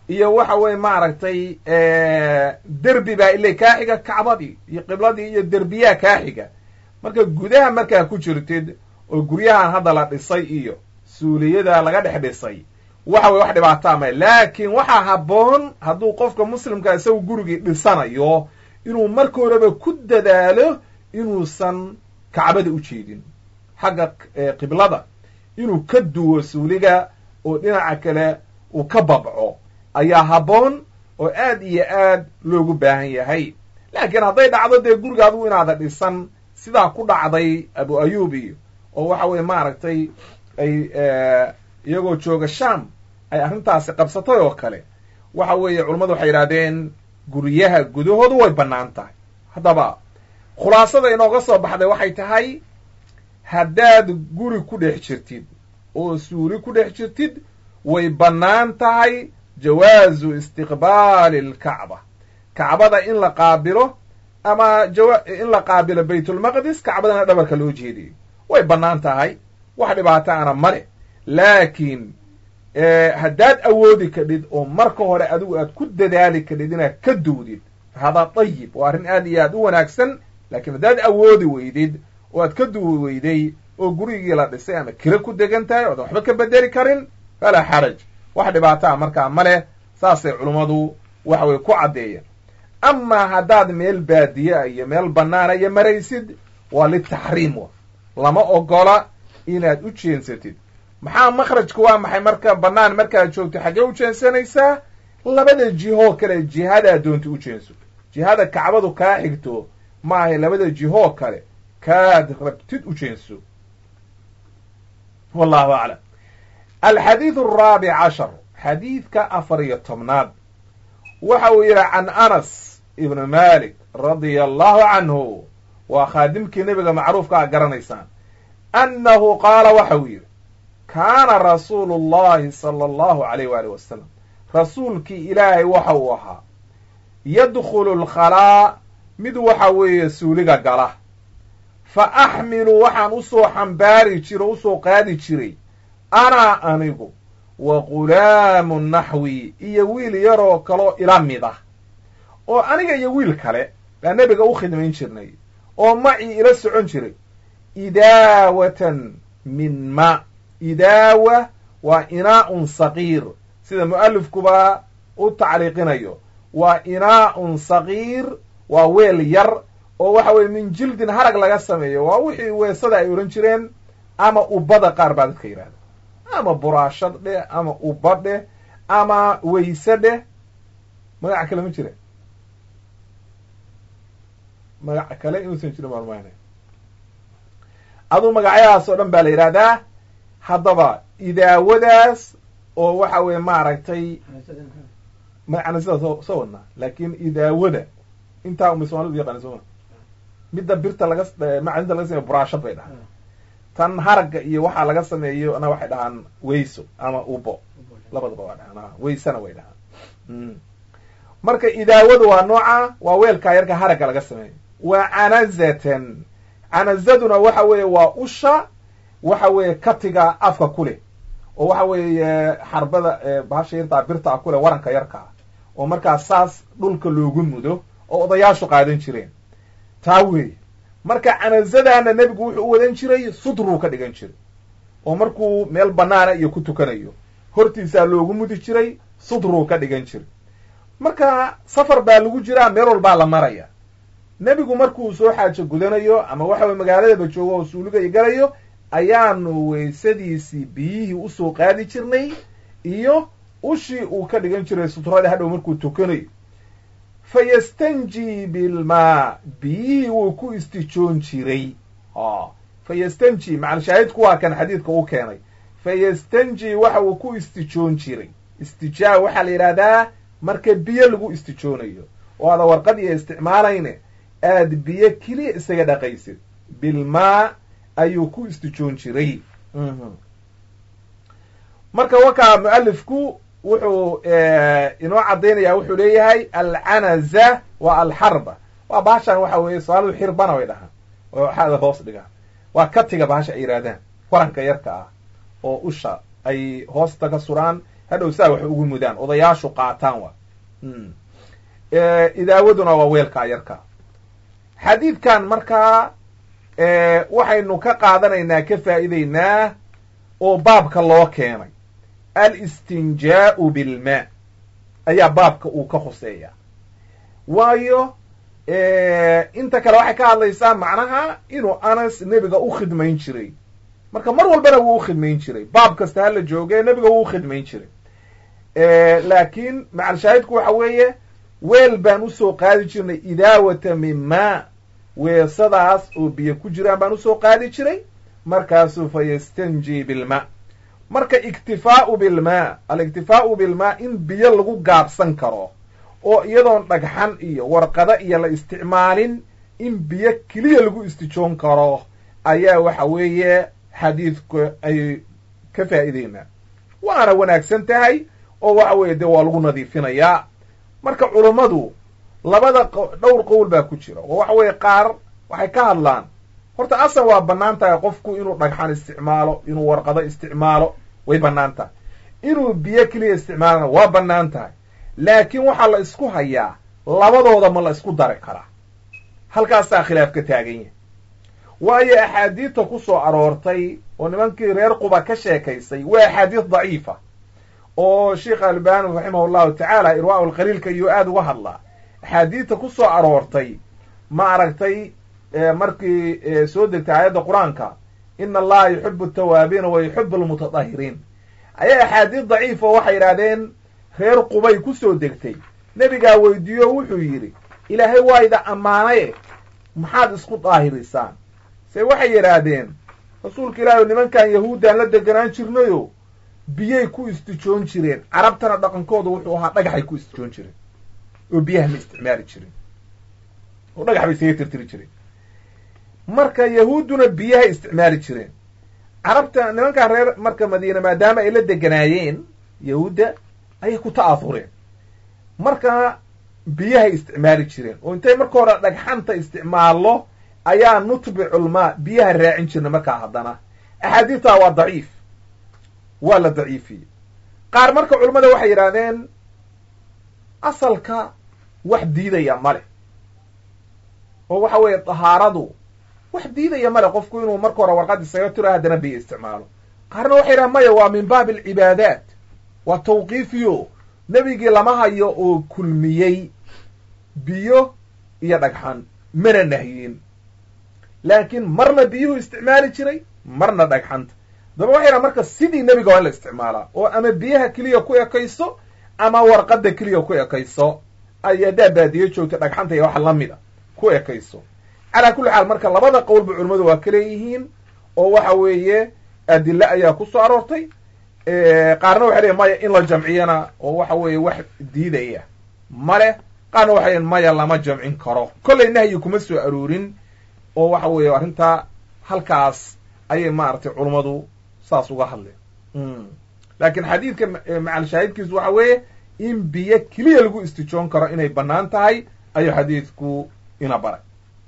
iyo waxa weye maaragtay derbi baa ilay kaa xiga kacbadii iyo qibladii iyo derbiyaa kaa xiga marka gudaha markaa ku jirtid oo guryahan hadda la dhisay iyo suuliyada laga dhex dhisay waxa weye wax dhibaataa may laakiin waxaa habboon hadduu qofka muslimka isagu gurigii dhisanayo inuu marka horeba ku dadaalo inuusan kacbada u jeedin xagga qiblada inuu ka duwo suuliga oo dhinaca kale uu ka babco ayaa habboon oo aad iyo aad loogu baahan yahay laakiin hadday dhacdo dee guriga adigu inaada dhisan sidaa ku dhacday abu ayub iyo oo waxa weye maaragtay ay iyagoo jooga sham ay arrintaasi qabsatay oo kale waxa weeye culammadu waxay yidhahdeen guryaha gudahoodu way bannaan tahay haddaba khulaasada inooga soo baxday waxay tahay haddaad guri ku dhex jirtid oo suuli ku dhex jirtid way bannaan tahay jawaazu istiqbaali alkacba kacbada in la qaabilo ama in la qaabilo baytulmaqdis kacbadana dhabarka loo jeediyo way bannaan tahay wax dhibaato ana male laakiin haddaad awoodi kadhid oo marka hore adigu aad ku dadaali kadhid inaad ka duwdid hadaa dayib waa arrin aad iyo aad u wanaagsan laakiin haddaad awoodi weydid oo aad ka duwi weyday oo gurigii la dhisay ama kira ku degan tahay oodan waxba ka bedeli karin falaa xaraj wax dhibaataa markaa ma leh saasay culummadu waxa weye ku caddeeyeen amaa haddaad meel baadiya iyo meel bannaana iyo maraysid waa litaxriim wa lama ogola inaad u jeensatid maxaa makhrajka waa maxay marka bannaan markaad joogto xaggee u jeensanaysaa labada jihoo kale jihadaa doonta u jeenso jihada kacbadu kaa xigto maahay labada jihoo kale kaad rabtid u jeenso wallahu aclam alxadiidu araabic cashar xadiidka 14 waxa uu yidhi can anas ibn malik radia allahu canhu waa khaadimkii nebiga macruufka a garanaysaan annahu qaala waxa uu yidhi kaana rasuulu llahi sala allahu alayh waali wasalam rasuulkii ilaahay waxa uu ahaa yadkhulu alkhalaa mid waxa weeye suuliga gala fa axmilu waxaan usoo xambaari jiro usoo qaadi jiray anaa anigu wa ghulaamu naxwi iyo wiil yaroo kaloo ila mid ah oo aniga iyo wiil kale baa nebiga u khidmayn jirnay oo macii ila socon jiray idaawatan min ma idaawa waa inaa'un saqiir sida mu'alifkuba u tacliiqinayo waa inaa'un saqiir waa weel yar oo waxa weye min jildin harag laga sameeyo waa wixii weesada ay odhan jireen ama ubada qaar baa dadka yidhahda ama buraashad dheh ama uba dheh ama weyse dheh magaca kale ma jira magaca kale inuusan jirin maalmaana aduu magacyahaas oo dhan baa la yidhahdaa haddaba idaawadaas oo waxa weye maaragtay magacana sidaa soo wadnaa laakin idaawada intaa uma soomalidu yaqaana sooma midda birta macdinta laga sameeyo buraashad bay dhahaan tan haragga iyo waxaa laga sameeyo na waxay dhahaan weyso ama ubo labadaba waa dhahaan weysana way dhahaan marka idaawadu waa nooca waa weelkaa yarka haragga laga sameeyo waa canazatan canazaduna waxa weeye waa usha waxa weeye katiga afka ku leh oo waxa weeye xarbada bahasha yartaa birtaa ku leh waranka yarkaa oo markaa saas dhulka loogu mudo oo odayaashu qaadan jireen taa weeye marka canazadaana nebigu wuxuu u wadan jiray sudruu ka dhigan jiray oo markuu meel bannaana iyo ku tukanayo hortiisaa loogu mudi jiray sudruu ka dhigan jiray marka safar baa lagu jiraa meel walbaa la maraya nebigu markuu soo xaajo gudanayo ama waxa weye magaaladaba joogo oo suuligay galayo ayaanu weysadiisii biyihii usoo qaadi jirnay iyo ushii uu ka dhigan jiray sutrada hadhow markuu tukanayo fa yastanji bilmaa biyihii wuu ku istijoon jiray fa yastanji macalshaahidku waa kan xadiidka u keenay fa yastanji waxa uu ku istijoon jiray istijaa waxaa la yidhahdaa marka biyo lagu istijoonayo oo aada warqad iyo isticmaalayne aad biyo keliya isaga dhaqaysid bilmaa ayuu ku istijoon jiray marka wakaa mu'alifku wuxuu inoo caddaynaya wuxuu leeyahay alcanaza waa alxarba waa bahashan waxa weeye soomalidu xirbana way dhahaan oo waxaada hoos dhigaan waa katiga bahasha ay yidhahdaan waranka yarka ah oo usha ay hoosta ka suraan hadhow saa wax ugu mudaan odayaashu qaataan wa idaawaduna waa weelkaa yarka xadiidkan markaa waxaynu ka qaadanaynaa ka faa'iidaynaa oo baabka loo keenay alistinjaa'u bilmaa ayaa baabka uu ka khuseeya waayo inta kale waxay ka hadlaysaa macnaha inuu anas nebiga u khidmayn jiray marka mar walbana wuu u khidmayn jiray baab kasta hala jooge nebiga wuu u khidmayn jiray laakiin macalshaahidku waxa weeye weel baan usoo qaadi jirnay idaawata min maa weesadaas oo biyo ku jiraan baan usoo qaadi jiray markaasuu fa yastanji bilmaa marka iktifaa'u bilmaa aliktifaa'u bilmaa in biyo lagu gaabsan karo oo iyadoon dhagxan iyo warqado iyo la isticmaalin in biyo keliya lagu istijoon karo ayaa waxa weeye xadiidku ay ka faa'iideynaa waana wanaagsan tahay oo waxa weeye dee waa lagu nadiifinayaa marka culummadu labada dhowr qowl baa ku jira oo waxa weeye qaar waxay ka hadlaan horta asal waa bannaan tahay qofku inuu dhagxan isticmaalo inuu warqado isticmaalo way bannaan tahay inuu biyo keliya isticmaalana waa bannaan tahay laakiin waxaa la isku hayaa labadooda ma la isku dari karaa halkaasaa khilaaf ka taagan yahay waayo axaadiidta ku soo aroortay oo nimankii reer quba ka sheekaysay waa axaadiid daciifa oo sheikh albani raximahu llahu tacaala irwaa'u lqaliilka iyuu aada uga hadlaa axaadiidta ku soo aroortay ma aragtay markii soo degtay aayadda qur-aanka ina allaha yuxibu atawaabiina wa yuxibu almutatahiriin ayaa axaadiid daciifa waxay yidhahdeen reer qubay ku soo degtay nebigaa weydiiyo wuxuu yidhi ilaahay waa ida ammaanaye maxaad isku daahirisaan se waxay yidhaahdeen rasuulka ilaahi nimankan yahuuddaan la deganaan jirnayo biyay ku istijoon jireen carabtana dhaqankooda wuxuu ahaa dhagaxay ku istijoon jireen oo biyaha ma isticmaali jirin oo dhagax bay isaga tirtiri jireen marka yahuudduna biyahay isticmaali jireen carabta nimankan reer marka madiina maadaama ay la deganaayeen yahuudda ayay ku ta'aafureen marka biyahay isticmaali jireen oo intay marka hore dhagxanta isticmaallo ayaa nutbiculmaa biyaha raacin jirna markaa haddana axaadiidtaa waa daciif waa la daciifiyey qaar marka culummada waxay yidhaahdeen asalka wax diidaya male oo waxa weeye dahaaradu wax diidaya male qofku inuu marka hore warqad isaga tiro haddana biyo isticmaalo qaarna waxay yidhahan maya waa min baabi alcibaadaat waa tawqiifiyo nebigii lama hayo oo kulmiyey biyo iyo dhagxan mana nahyin laakiin marna biyuhu isticmaali jiray marna dhagxanta daba waxay yidhahan marka sidii nebiga waa in la isticmaalaa oo ama biyaha keliya ku ekayso ama warqadda keliya ku ekayso ay haddaa baadiyo joogta dhagxanta iyo waxa la mida ku ekayso calaa kulli xaal marka labada qowlba culimmadu waa ka leeyihiin oo waxa weeye adille ayaa ku soo aroortay qaarna waxay leeyihin maya in la jamciyana oo waxa weeye wax diidaya male qaarna waxay leeyihin maya lama jamcin karo kollay nahyi kuma soo aroorin oo waxa weeye arrintaa halkaas ayay maaragtay culummadu saas uga hadleen laakiin xadiidka macal shaahidkiisu waxa weeye in biyo keliya lagu istijoon karo inay bannaan tahay ayuu xadiidku ina baray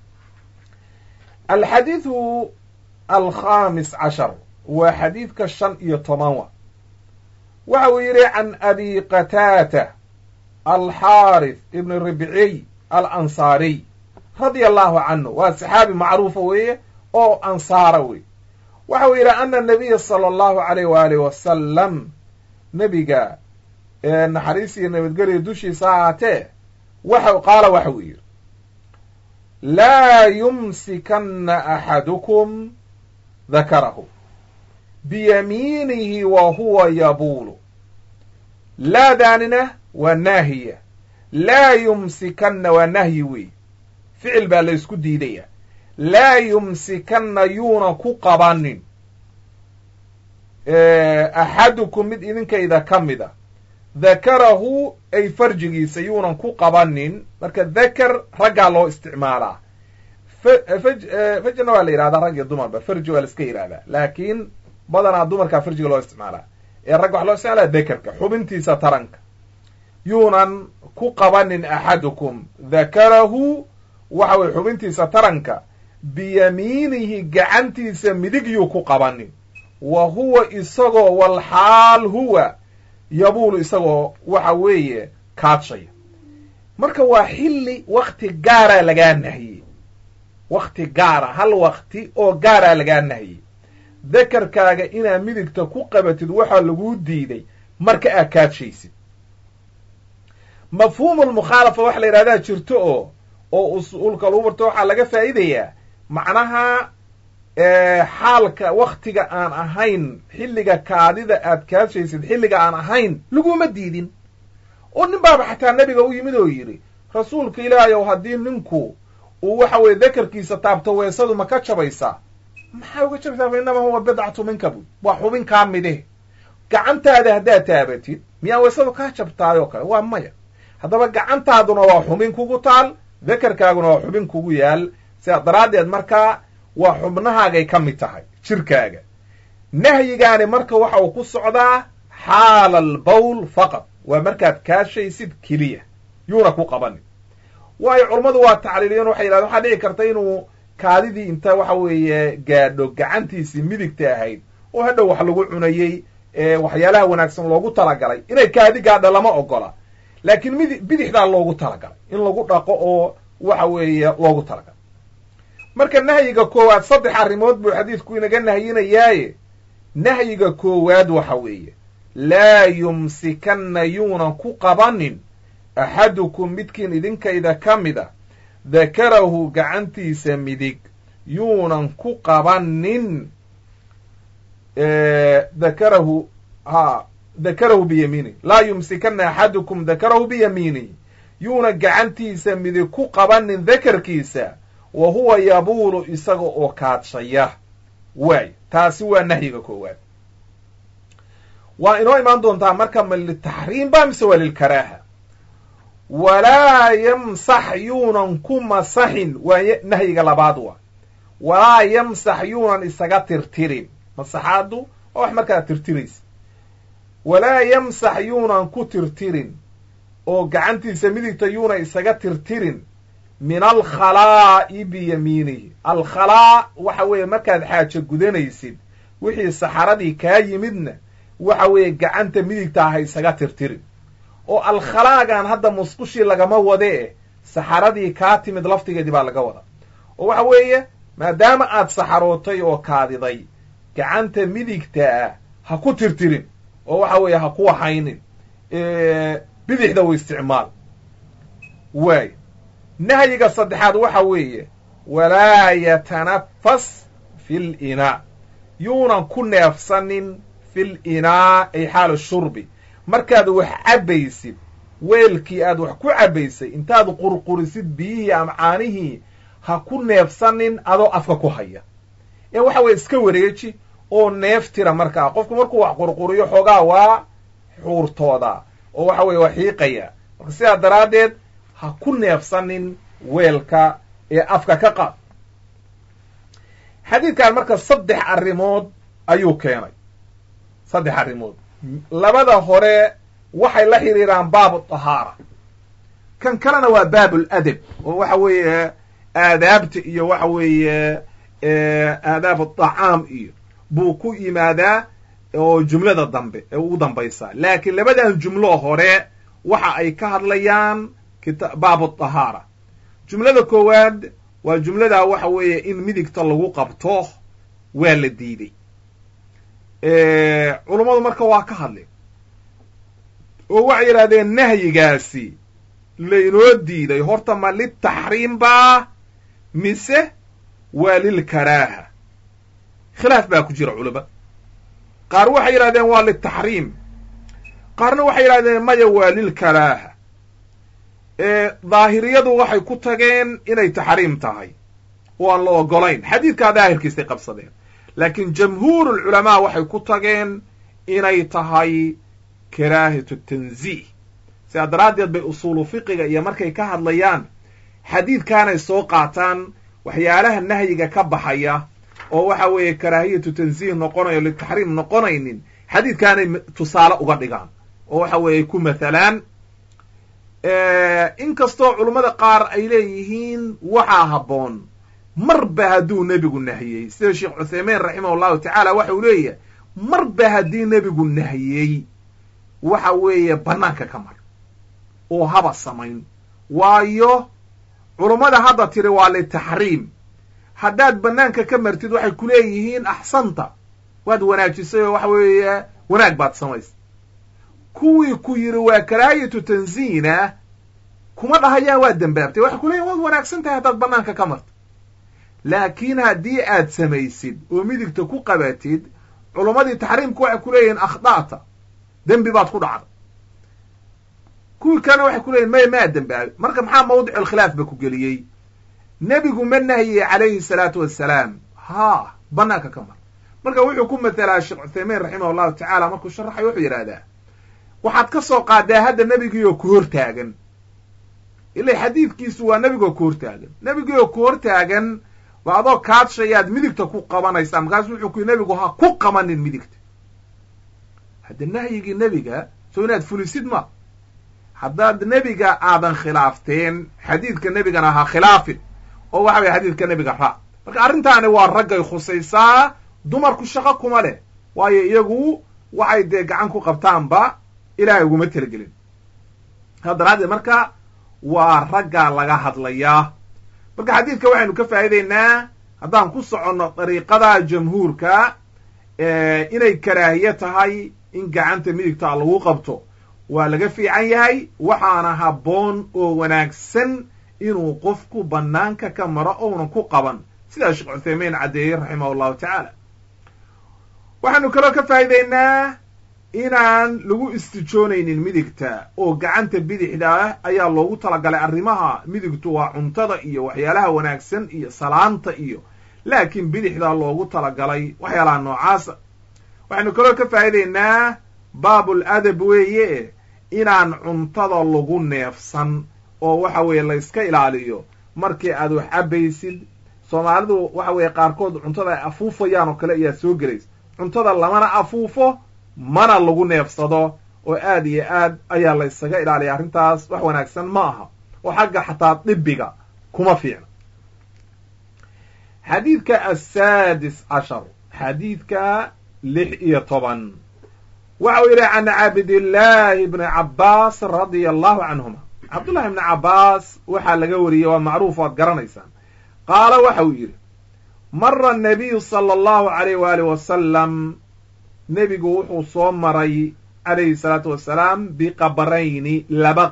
alxadiidu alkhamis cashar waa xadiidka 15 waxa uu yidhi can abi qataata alxaarith ibn ribciy alansaariy radia allahu canhu waa saxaabi macruufa weeye oo ansaara wey waxa uu yidhi ana nabiya sala allahu alayh waalih wasalam nebiga naxariis iyo nabadgelyo dushiisa ahaatee qaala waxa uu yidhi laa yumsikanna axadukum dakarahu biyamiinihi wa huwa yabuulu laadaanina waa naahiya laa yumsikanna waa nahyi wey ficil baa la isku diidaya laa yumsikanna yuuna ku qabanin axadukum mid idinkayda ka mida dakarahu ay farjigiisa yuunan ku qabanin marka dakar raggaa loo isticmaalaa fajna waa la yidhahdaa rag iyo dumarba farji waa la iska yidhahdaa laakiin badanaa dumarkaa farjiga loo isticmaalaa ee ragga waxa loo isticmaalaa dakarka xubintiisa taranka yuunan ku qabanin axadukum dakarahu waxa weye xubintiisa taranka biyamiinihi gacantiisa midig yuu ku qabanin wa huwa isagoo walxaal huwa yabuulu isagoo waxa weeye kaadshaya. marka waa xilli wakti gaaraa lagaa nahiyey, wakti gaara, hal wakti oo gaaraa lagaa nahiyey. dakarkaaga inaad midigta ku qabatid waxaa laguu diiday marka aad kaadshaysid. mafhuumulmukhaalafa waxa la yidhahdaa jirto oo usuulka lagu barto waxaa laga faa'iidayaa macnaha xaalka waktiga aan ahayn, xilliga kaadida aad kaadshaysid xilliga aan ahayn laguma diidin. oo nin baaba xataa nebiga u yimid oo yidhi rasuulka ilaahayow haddii ninku uu waxa weeye dakarkiisa taabto weesadu ma ka jabaysaa? maxaa uga jabaysaa? fa innamaa huwa bidcatu minka buy, waa xubin kaa mideh. gacantaada haddaad taabatid miyaa weesadu kaa jabtaayoo kale? waa maya. haddaba gacantaaduna waa xubin kugu taal, dakarkaaguna waa xubin kugu yaal. sidaa daraaddeed markaa waa xubnahaagay ka mid tahay jirkaaga. nahyigaani marka waxa uu ku socdaa xaala albawl faqad, waa markaad kaashaysid keliya, yuuna ku qabanin. waayo culummadu waa tacliiliyeen, waxay yidhahdeen waxaa dhici karta inuu kaadidii inta waxa weeye gaadho gacantiisii midigta ahayd oo hadhow wax lagu cunayey waxyaalaha wanaagsan loogu talagalay inay kaadi gaadha lama ogola, laakiin bidixdaa loogu talagalay in lagu dhaqo oo waxa weeye loogu talagalay. marka nahyiga koowaad 3 arrimood buu xadiidku inaga nahyinayaaye. nahyiga koowaad waxa weeye laa yumsikanna yuunan ku qabanin axadukum midkiin idinkayda ka mida dakarahu gacantiisa midig yuunan ku qabanin dakarahu biyamiini. laa yumsikanna axadukum dakarahu biyamiini, yuuna gacantiisa midig ku qabanin dakarkiisa wa huwa yabuulu isaga oo kaadshaya. waay, taasi waa nahyiga koowaad. waa inoo imaan doontaa marka ma litaxriim ba mise waa lilkaraaha. walaa yamsax yuunan ku masaxin, waa nahyiga labaad waa walaa yamsax yuunan isaga tirtirin. masaxaadu waa wax markaa tirtiraysa. walaa yamsax yuunan ku tirtirin oo gacantiisa midigta yuunan isaga tirtirin min alkhalaa'i biyamiinihi. alkhalaa waxa weeye markaad xaajo gudanaysid wixii saxaradii kaa yimidna waxa weeye gacanta midigta ah isaga tirtirin. oo alkhalaagan hadda musqushii lagama wade saxaradii kaa timid laftigeedii baa laga wada. oo waxa weeye maadaama aad saxarootay oo kaadiday, gacanta midigta ah ha ku tirtirin oo waxa weeye ha ku waxaynin, bidixda u isticmaal. waay, nahyiga saddexaad waxa weeye walaa yatanafas fi linaa, yuunan ku neefsanin fi linaa ay xaala shurbi. markaad wax cabbaysid weelkii aad wax ku cabbaysay intaad qurqurisid biyihii ama caanihii ha ku neefsanin adoo afka ku haya. waxa weeye iska wareeji oo neef tira. markaa qofku markuu wax qurquriyo xoogaa waa xuurtooda oo waxa weeye waa xiiqaya. marka sidaa daraaddeed ha ku neefsanin weelka ee afka ka qaad. xadiidkan marka 3 arrimood ayuu keenay. 3 arrimood. labada hore waxay la xiriiraan baabu tahaara, kan kalena waa baabuladab oo waxa weeye aadaabta iyo waxa weeye aadaab aطacaam iyo buu ku yimaadaa oo jumlada dambe ee ugu dambaysa. laakiin labadan jumlo hore waxa ay ka hadlayaan baabu tahaara. jumlada koowaad waa jumlada waxa weeye in midigta lagu qabto waa la diiday. culummadu marka waa ka hadleen oo waxay yidhahdeen nahyigaasi laynoo diiday horta ma litaxriim baa mise waa lilkaraaha. khilaaf baa ku jira culama. qaar waxay yidhahdeen waa litaxriim, qaarna waxay yidhahdeen maya waa lilkaraaha. daahiriyadu waxay ku tageen inay taxriim tahay oo aan la ogolayn. xadiidkaa daahirkiisay qabsadeen. laakiin jamhuurulculamaa waxay ku tageen inay tahay karaahatu tanziih. sidaa daraaddeed bay usuulu fiqiga iyo markay ka hadlayaan xadiidkaanay soo qaataan waxyaalaha nahyiga ka baxaya oo waxa weeye karaahiyatu tanziih noqonayo litaxriim noqonaynin, xadiidkaanay tusaale uga dhigaan oo waxa weeye ku mathalaan. inkastoo culummada qaar ay leeyihiin waxaa habboon marba hadduu nebigu nahiyey, sida sheekh cuthaymiin raximah allahu tacaala waxa uu leeyahay marba haddii nebigu nahiyey waxa weeye bannaanka ka mar oo haba samayn. waayo culummada hadda tiri waa litaxriim. haddaad bannaanka ka martid waxay ku leeyihiin axsanta, waad wanaajisay oo waxa weeye wanaag baad samaysay. kuwii ku yidhi waa karaahiyatu tansiina kuma dhahayaan waad dembaabtay, waxay ku leeyihin waad wanaagsan tahay haddaad bannaanka ka marto. laakiin haddii aad samaysid oo midigta ku qabatid, culummadii taxriimku waxay ku leeyihiin akhda'ta, dembi baad ku dhacday. kuwii kalena waxay ku leeyihin maa dembaabe. marka maxaa mawdicu alkhilaaf ba ku geliyey? nebigu ma nahiyey calayhi salaatu wassalaam bannaanka ka mar. marka wuxuu ku mathelaa sheekh cuthaymiin raximah allahu tacaala markuu sharaxay wuxuu yidhahdaa waxaad ka soo qaadaa hadda nebigiioo ku hortaagan. ila xadiidkiisu waa nebigoo ku hortaagan. nebigiioo ku hortaagan waa adoo kaadshayaad midigta ku qabanaysaa. markaasu wuxuu ku yidhi nebigu ha ku qabanin midigta. hadda nahyigii nebiga soo inaad fulisid ma. haddaad nebiga aadan khilaafteen, xadiidka nebigana ha khilaafin oo waxa weye xadiidka nebiga raac. marka arrintaani waa raggay khusaysaa, dumarku shaqo kuma leh, waayo iyagu waxay dee gacan ku qabtaanba ilaahay uguma talagelin. haddaraaddeed marka waa raggaa laga hadlayaa. marka xadiidka waxaynu ka faa'iidaynaa haddaan ku soconno dariiqada jamhuurka inay karaahiye tahay in gacanta midigta lagu qabto. waa laga fiican yahay, waxaana habboon oo wanaagsan inuu qofku bannaanka ka maro ounan ku qaban, sidaa sheekh cuthaymiin caddeeyey raximah allahu tacaala. waxaanu kaloo ka faa'iidaynaa inaan lagu istijoonaynin midigta, oo gacanta bidixda ayaa loogu talagalay arrimaha. midigtu waa cuntada iyo waxyaalaha wanaagsan iyo salaanta iyo, laakiin bidixda loogu talagalay waxyaalaha noocaasa. waxaynu kaloo ka faa'iidaynaa baabul adab weeye inaan cuntada lagu neefsan oo waxa weeye la iska ilaaliyo markii aad wax cabaysid. soomaalidu waxa weeye qaarkood cuntada ay afuufayaan oo kale ayaa soo gelaysa. cuntada lamana afuufo mana lagu neefsado, oo aad iyo aad ayaa la isaga ilaaliya. arrintaas wax wanaagsan ma aha, oo xagga xataa dibiga kuma fiicna. xadiidka asaadis cashar, xadiidka 16 waxa uu yidhi can cabdillaahi bni cabbaas radia allahu canhuma. cabdullahi bni cabbaas waxaa laga wariyey, waa macruuf, waad garanaysaan. qaala waxa uu yidhi mara annabiyu sala allahu alayh waali wasalam, nebigu wuxuu soo maray calayhi salaatu wassalaam biqabrayni, laba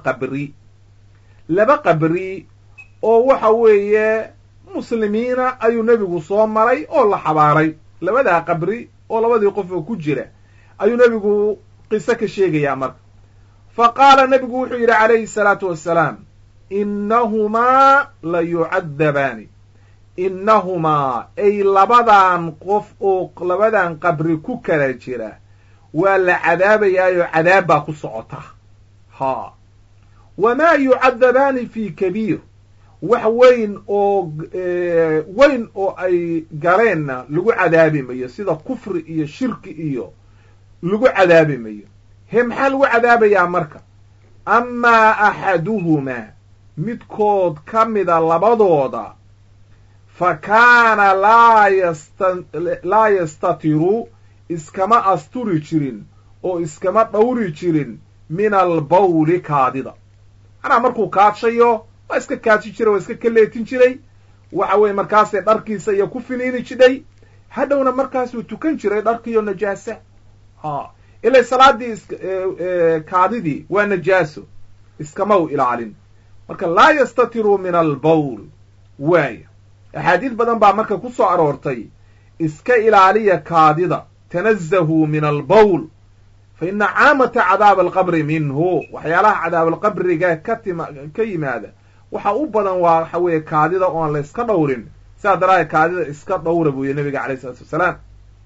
qabri oo waxa weeye muslimiina ayuu nebigu soo maray oo la xabaaray. labadaa qabri oo labadii qof oo ku jira ayuu nebigu qiso ka sheegayaa marka. fa qaala nebigu wuxuu yidhi calayhi salaatu wassalaam innahumaa la yucadabaani. innahumaa ay labadan qof oo labadan qabri ku kala jira waa la cadaabayaayoo cadaab baa ku socota. wamaa yucadabaani fii kabiir, wax weyn oo ay galeenna lagu cadaabi mayo, sida kufri iyo shirki iyo lagu cadaabi mayo. maxaa lagu cadaabayaa marka? amaa axaduhumaa, midkood ka mida labadooda, fa kaana laa yastatiru, iskama asturi jirin oo iskama dhowri jirin min albawli, kaadida. anaa markuu kaadshayo waa iska kaadshi jiray, waa iska kaleetin jiray, waxa weeye markaasay dharkiisa iyo ku finiini jidhay. hadhowna markaasuu tukan jiray dharkiiyo najaasa. ilay salaadii kaadidii waa najaaso, iskama u ilaalin. marka laa yastatiru min albawl waaya. axaadiis badan baa marka ku soo aroortay iska ilaaliya kaadida, tanazahuu min albawl fa ina caamata cadaab alqabri minhu. waxyaalaha cadaabalqabriga ka yimaada waxa u badan waa waxa weeye kaadida oon la iska dhowrin. sidaa daraadeed kaadida iska dhowra buu yihi nabiga calayh isalaatu wassalaam.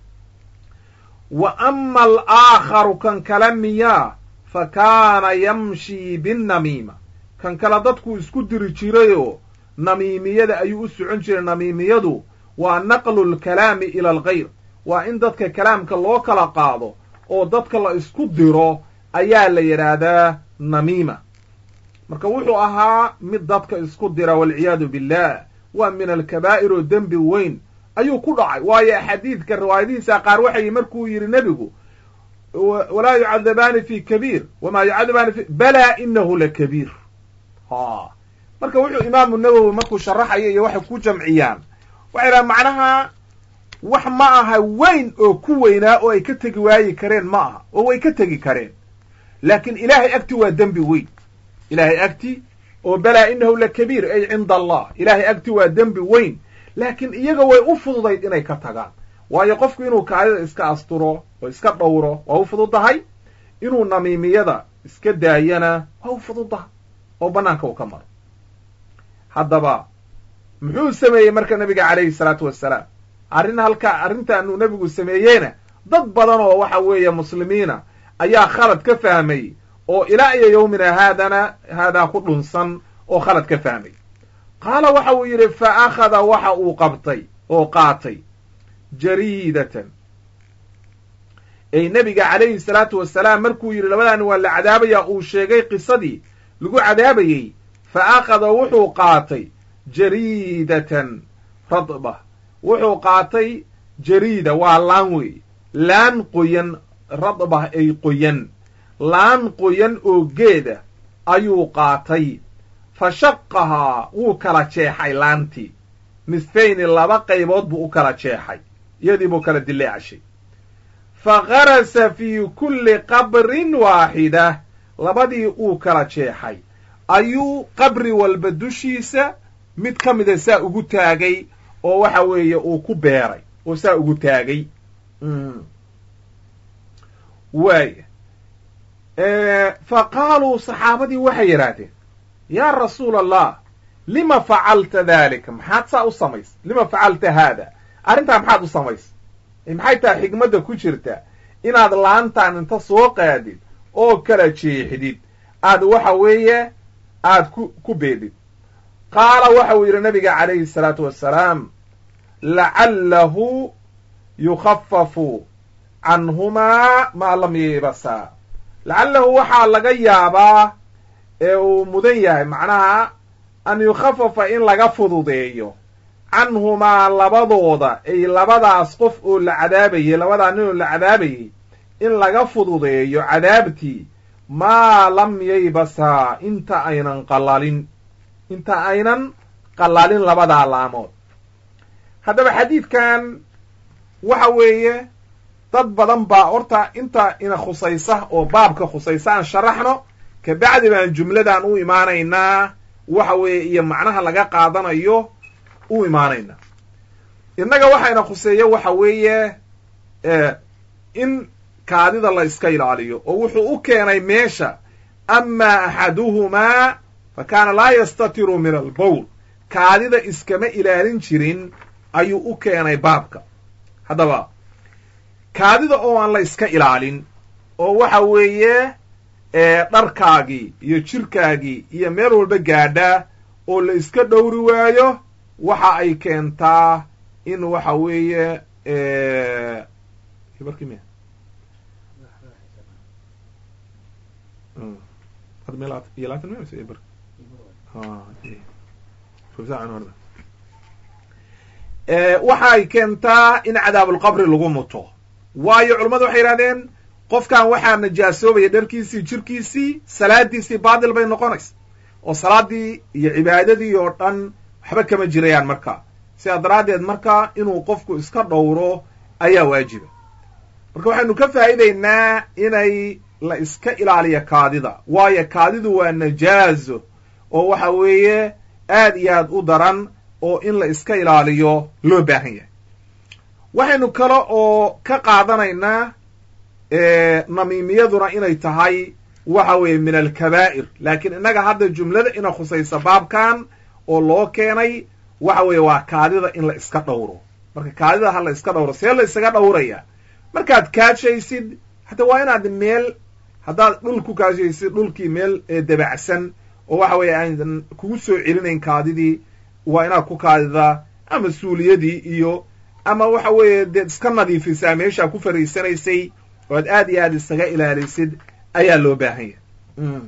wa ama alaakharu kan kale miyaa, fa kaana yamshii binnamiima, kan kale dadkuu isku diri jirayoo namiimiyada ayuu u socon jiray. namiimiyadu waa naqlu lkalaami ila alghayr, waa in dadka kalaamka loo kala qaado oo dadka la isku diro ayaa la yidhaahdaa namiima. marka wuxuu ahaa mid dadka isku dira, walciyaadu billah, waa min alkabaa'ir oo dembi weyn ayuu ku dhacay. waayo xadiidka riwaayadihiisa qaar waxay markuu yidhi nebigu walaa yucadabaani fi kabiir wamaa yucadabaani fi balaa inahu lakabiir ha marka wuxuu imaamu nawowi markuu sharaxayo iyo waxay ku jamciyaan waxay dhahan macnaha wax ma aha weyn oo ku weynaa oo ay ka tegi waayi kareen ma aha oo way ka tegi kareen laakiin ilaahay agti waa dembi weyn ilaahay agti oo balaa inahu lakabiir ay cinda allah ilaahay agti waa dembi weyn laakiin iyaga way u fududayd inay ka tagaan waayo qofku inuu kaadida iska asturo oo iska dhowro waa u fududahay inuu namiimiyada iska daayana waa u fududahay oo bannaanka uu ka maro haddaba muxuu sameeyey marka nabiga calayhi salaatu wassalaam arrintaanuu nebigu sameeyeyna dad badan oo waxa weeye muslimiina ayaa khalad ka fahmay oo ilaa iyo yowmina haadaa ku dhunsan oo khalad ka fahmay qaala waxa uu yidhi fa akhada waxa uu qabtay oo qaatay jariidatan ay nebiga calayhi salaatu wassalaam markuu yidhi labadaani waa la cadaabaya uu sheegay qisadii lagu cadaabayey fa akhada wuxuu qaatay jariidatan radba wuxuu qaatay jariida waa laan wey laan qoyan radbah ay qoyan laan qoyan oo geeda ayuu qaatay fa shaqahaa wuu kala jeexay laantii nisfayni laba qaybood buu u kala jeexay iyadii buu kala dileecashay fa garasa fii kulli qabrin waaxida labadii uu kala jeexay ayuu qabri walba dushiisa mid ka mida saa ugu taagay oo waxa weeye uu ku beeray oo saa ugu taagay waaya fa qaaluu saxaabadii waxay yidhaahdeen yaa rasuula allah lima facalta daalika maxaad saa u samays lima facalta haada arrintaa maxaad u samays maxay tahay xigmadda ku jirta inaad laantaan inta soo qaadid oo kala jeexdid aad waxa weeye aad ku beedhid qaala waxa uu yidhi nabiga calayhi salaatu wassalaam lacallahu yukhafafu canhumaa maa lam yibasaa lacallahu waxaa laga yaabaa ee uu mudan yahay macnaha an yukhafafa in laga fududeeyo canhumaa labadooda ay labadaas qof oo la cadaabayey labadaa nin oo la cadaabayey in laga fududeeyo cadaabtii maa lam yaybasaa inta aynan qallalin labadaa laamood haddaba xadiidkan waxa weeye dad badan baa horta inta ina khusaysa oo baabka khusaysa aan sharaxno kabacdi baan jumladan u imaanaynaa waxa weeye iyo macnaha laga qaadanayo u imaanaynaa innaga waxayna khuseeya waxa weeye in kaadida la iska ilaaliyo oo wuxuu u keenay meesha amaa axaduhumaa fa kaana laa yastatiru min albowl kaadida iskama ilaalin jirin ayuu u keenay baabka haddaba kaadida oo aan la iska ilaalin oo waxa weeye dharkaagii iyo jirkaagii iyo meel walba gaadha oo la iska dhowri waayo waxa ay keentaa in waxa weeye waxa ay keentaa in cadaabulqabri lagu muto waayo culammadu waxay yidhahdeen qofkan waxaa najaasoobaya dharkiisii jirkiisii salaadiisii baatil bay noqonaysa oo salaaddii iyo cibaadadii oo dhan waxba kama jirayaan marka sidaa daraaddeed marka inuu qofku iska dhowro ayaa waajiba marka waxaynu ka faa'iidaynaa inay la iska ilaaliyo kaadida waayo kaadidu waa najaazo oo waxa weeye aad iyo aad u daran oo in la iska ilaaliyo loo baahan yahay waxaynu kale oo ka qaadanaynaa namiimiyaduna inay tahay waxa weeye min alkabaa'ir laakiin innaga hadda jumlada ina khusaysa baabkan oo loo keenay waxa weeye waa kaadida in la iska dhowro marka kaadida ha la iska dhowro see la isaga dhowraya markaad kaashaysid hataa waa inaad meel haddaad dhul ku kaashaysid dhulkii meel dabacsan oo waxa weeye aan kugu soo celinayn kaadidii waa inaad ku kaadida ama suuliyadii iyo ama waxa weeye deed iska nadiifisaa meeshaa ku fariisanaysay oo ad aad iyo aad isaga ilaalisid ayaa loo baahan yahay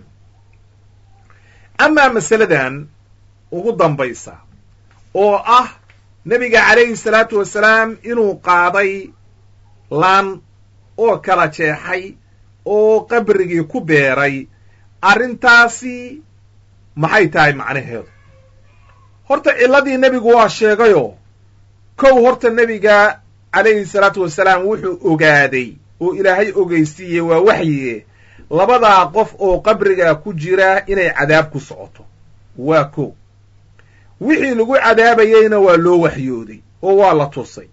amaa masaladan ugu dambaysa oo ah nebiga calayhi salaatu wasalaam inuu qaaday laan oo kala jeexay oo qabrigii ku beeray arrintaasi maxay tahay macnaheedu horta cilladii nebigu waa sheegayoo kow horta nebiga calayhi salaatu wasalaam wuxuu ogaaday oo ilaahay ogeysiiyey waa waxyiye labadaa qof oo qabrigaa ku jira inay cadaab ku socoto waa kow wixii lagu cadaabayeyna waa loo waxyooday oo waa la tusay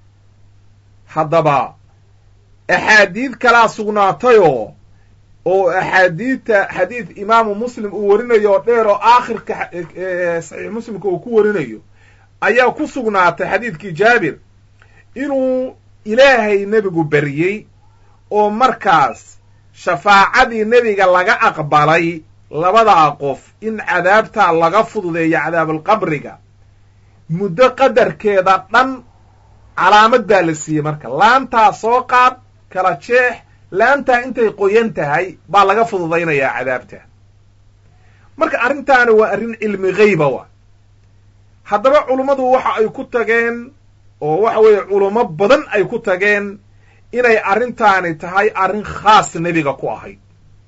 haddaba axaadiid kalaa sugnaatayoo oo axaadiidta xadiid imaamu muslim uu warinayo dheer oo aakhirka saxiix muslimka uu ku warinayo ayaa ku sugnaatay xadiidkii jaabir inuu ilaahay nebigu baryey oo markaas shafaacadii nebiga laga aqbalay labadaa qof in cadaabtaa laga fududeeyo cadaabulqabriga muddo qadarkeeda dhan calaamad baa la siiyey marka laantaa soo qaad kala jeex laantaa intay qoyan tahay baa laga fududaynayaa cadaabta marka arrintaani waa arrin cilmi ghayba wa haddaba culummadu waxa ay ku tageen oo waxa weeye culummo badan ay ku tageen inay arrintaani tahay arrin khaas nebiga ku ahayd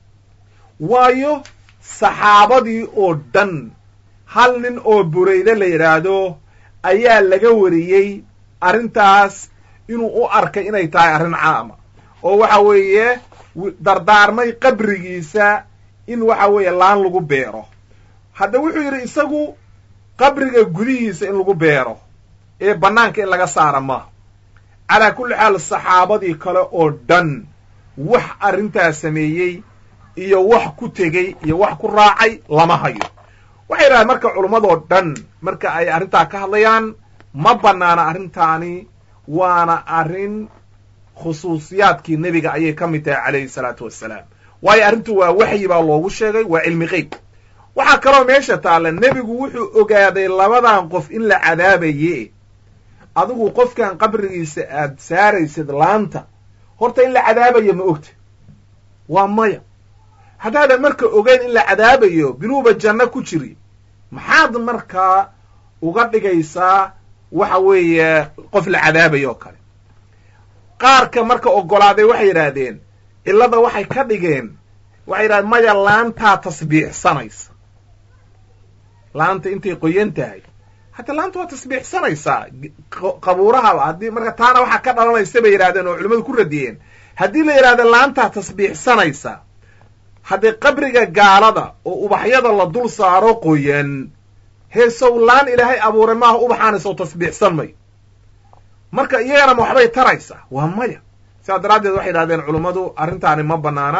waayo saxaabadii oo dhan hal nin oo burayde la yidhaahdo ayaa laga wariyey arrintaas inuu u arkay inay tahay arrin caama oo waxa weeye dardaarmay qabrigiisa in waxa weeye laan lagu beero hadda wuxuu yidhi isagu qabriga gudihiisa in lagu beero ee bannaanka in laga saara maaha calaa kulli xaal saxaabadii kale oo dhan wax arrintaas sameeyey iyo wax ku tegey iyo wax ku raacay lama hayo waxay yidhahdeen marka culummadoo dhan marka ay arrintaa ka hadlayaan ma bannaana arrintaani waana arrin khusuusiyaadkii nebiga ayay ka mid tahay calayhi salaatu wassalaam waayo arrintu waa waxyi baa loogu sheegay waa cilmi qeyb waxaa kaloo meesha taalla nebigu wuxuu ogaaday labadan qof in la cadaabaye adigu qofkan qabrigiisa aad saaraysid laanta horta in la cadaabayo ma ogta waa maya haddaadan marka ogeyn in la cadaabayo binuuba janno ku jiri maxaad markaa uga dhigaysaa waxa weeye qof la cadaabayo oo kale qaarka marka oggolaaday waxay yidhaahdeen cillada waxay ka dhigeen waxay yidhahdeen maya laantaa tasbiixsanaysa laanta intay qoyan tahay hataa laanta waa tasbiixsanaysaa qabuurahaba haddii marka taana waxaa ka dhalanaysa bay yidhahdeen oo culimmadu ku radiyeen haddii la yidhahda laantaa tasbiixsanaysa haddii qabriga gaalada oo ubaxyada la dul saaro qoyan heesow laan ilaahay abuuray maaha ubaxaanaysa oo tasbiixsan mayo marka iyagana ma waxbay taraysaa waa maya sidaa daraaddeed waxay yidhahdeen culummadu arrintaani ma bannaana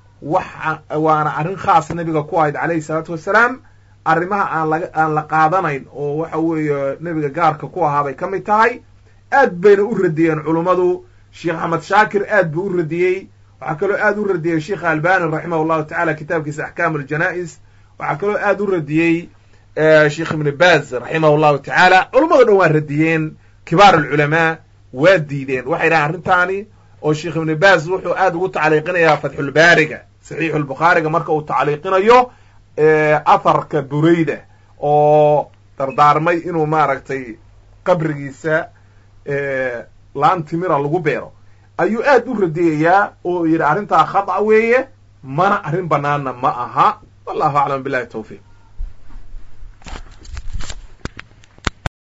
waana arrin khaas nebiga ku ahayd calayhi salaatu wassalaam arrimaha aan la qaadanayn oo waxa weeye nebiga gaarka ku ahaa bay ka mid tahay aad bayna u radiyeen culummadu sheekh axmed shaakir aad buu u radiyey waxaa kaloo aad u radiyey sheikha albani raximah llahu tacala kitaabkiisa axkaam aljana'is waxaa kaloo aad u radiyey sheikh ibni baaz raximah llahu tacaala culummado dhan waa radiyeen kibaar alculamaa waa diideen waxay dhahen arrintaani oo sheikh ibni baaz wuxuu aad ugu tacliiqinayaa fatxulbaariga saxiixulbukhaariga marka uu tacliiqinayo aharka burayda oo dardaarmay inuu maaragtay qabrigiisa laan timira lagu beero ayuu aad u radiyayaa oo yidhi arrintaa khata weeye mana arrin bannaanna ma aha wallahu aclam billahi tawfiiq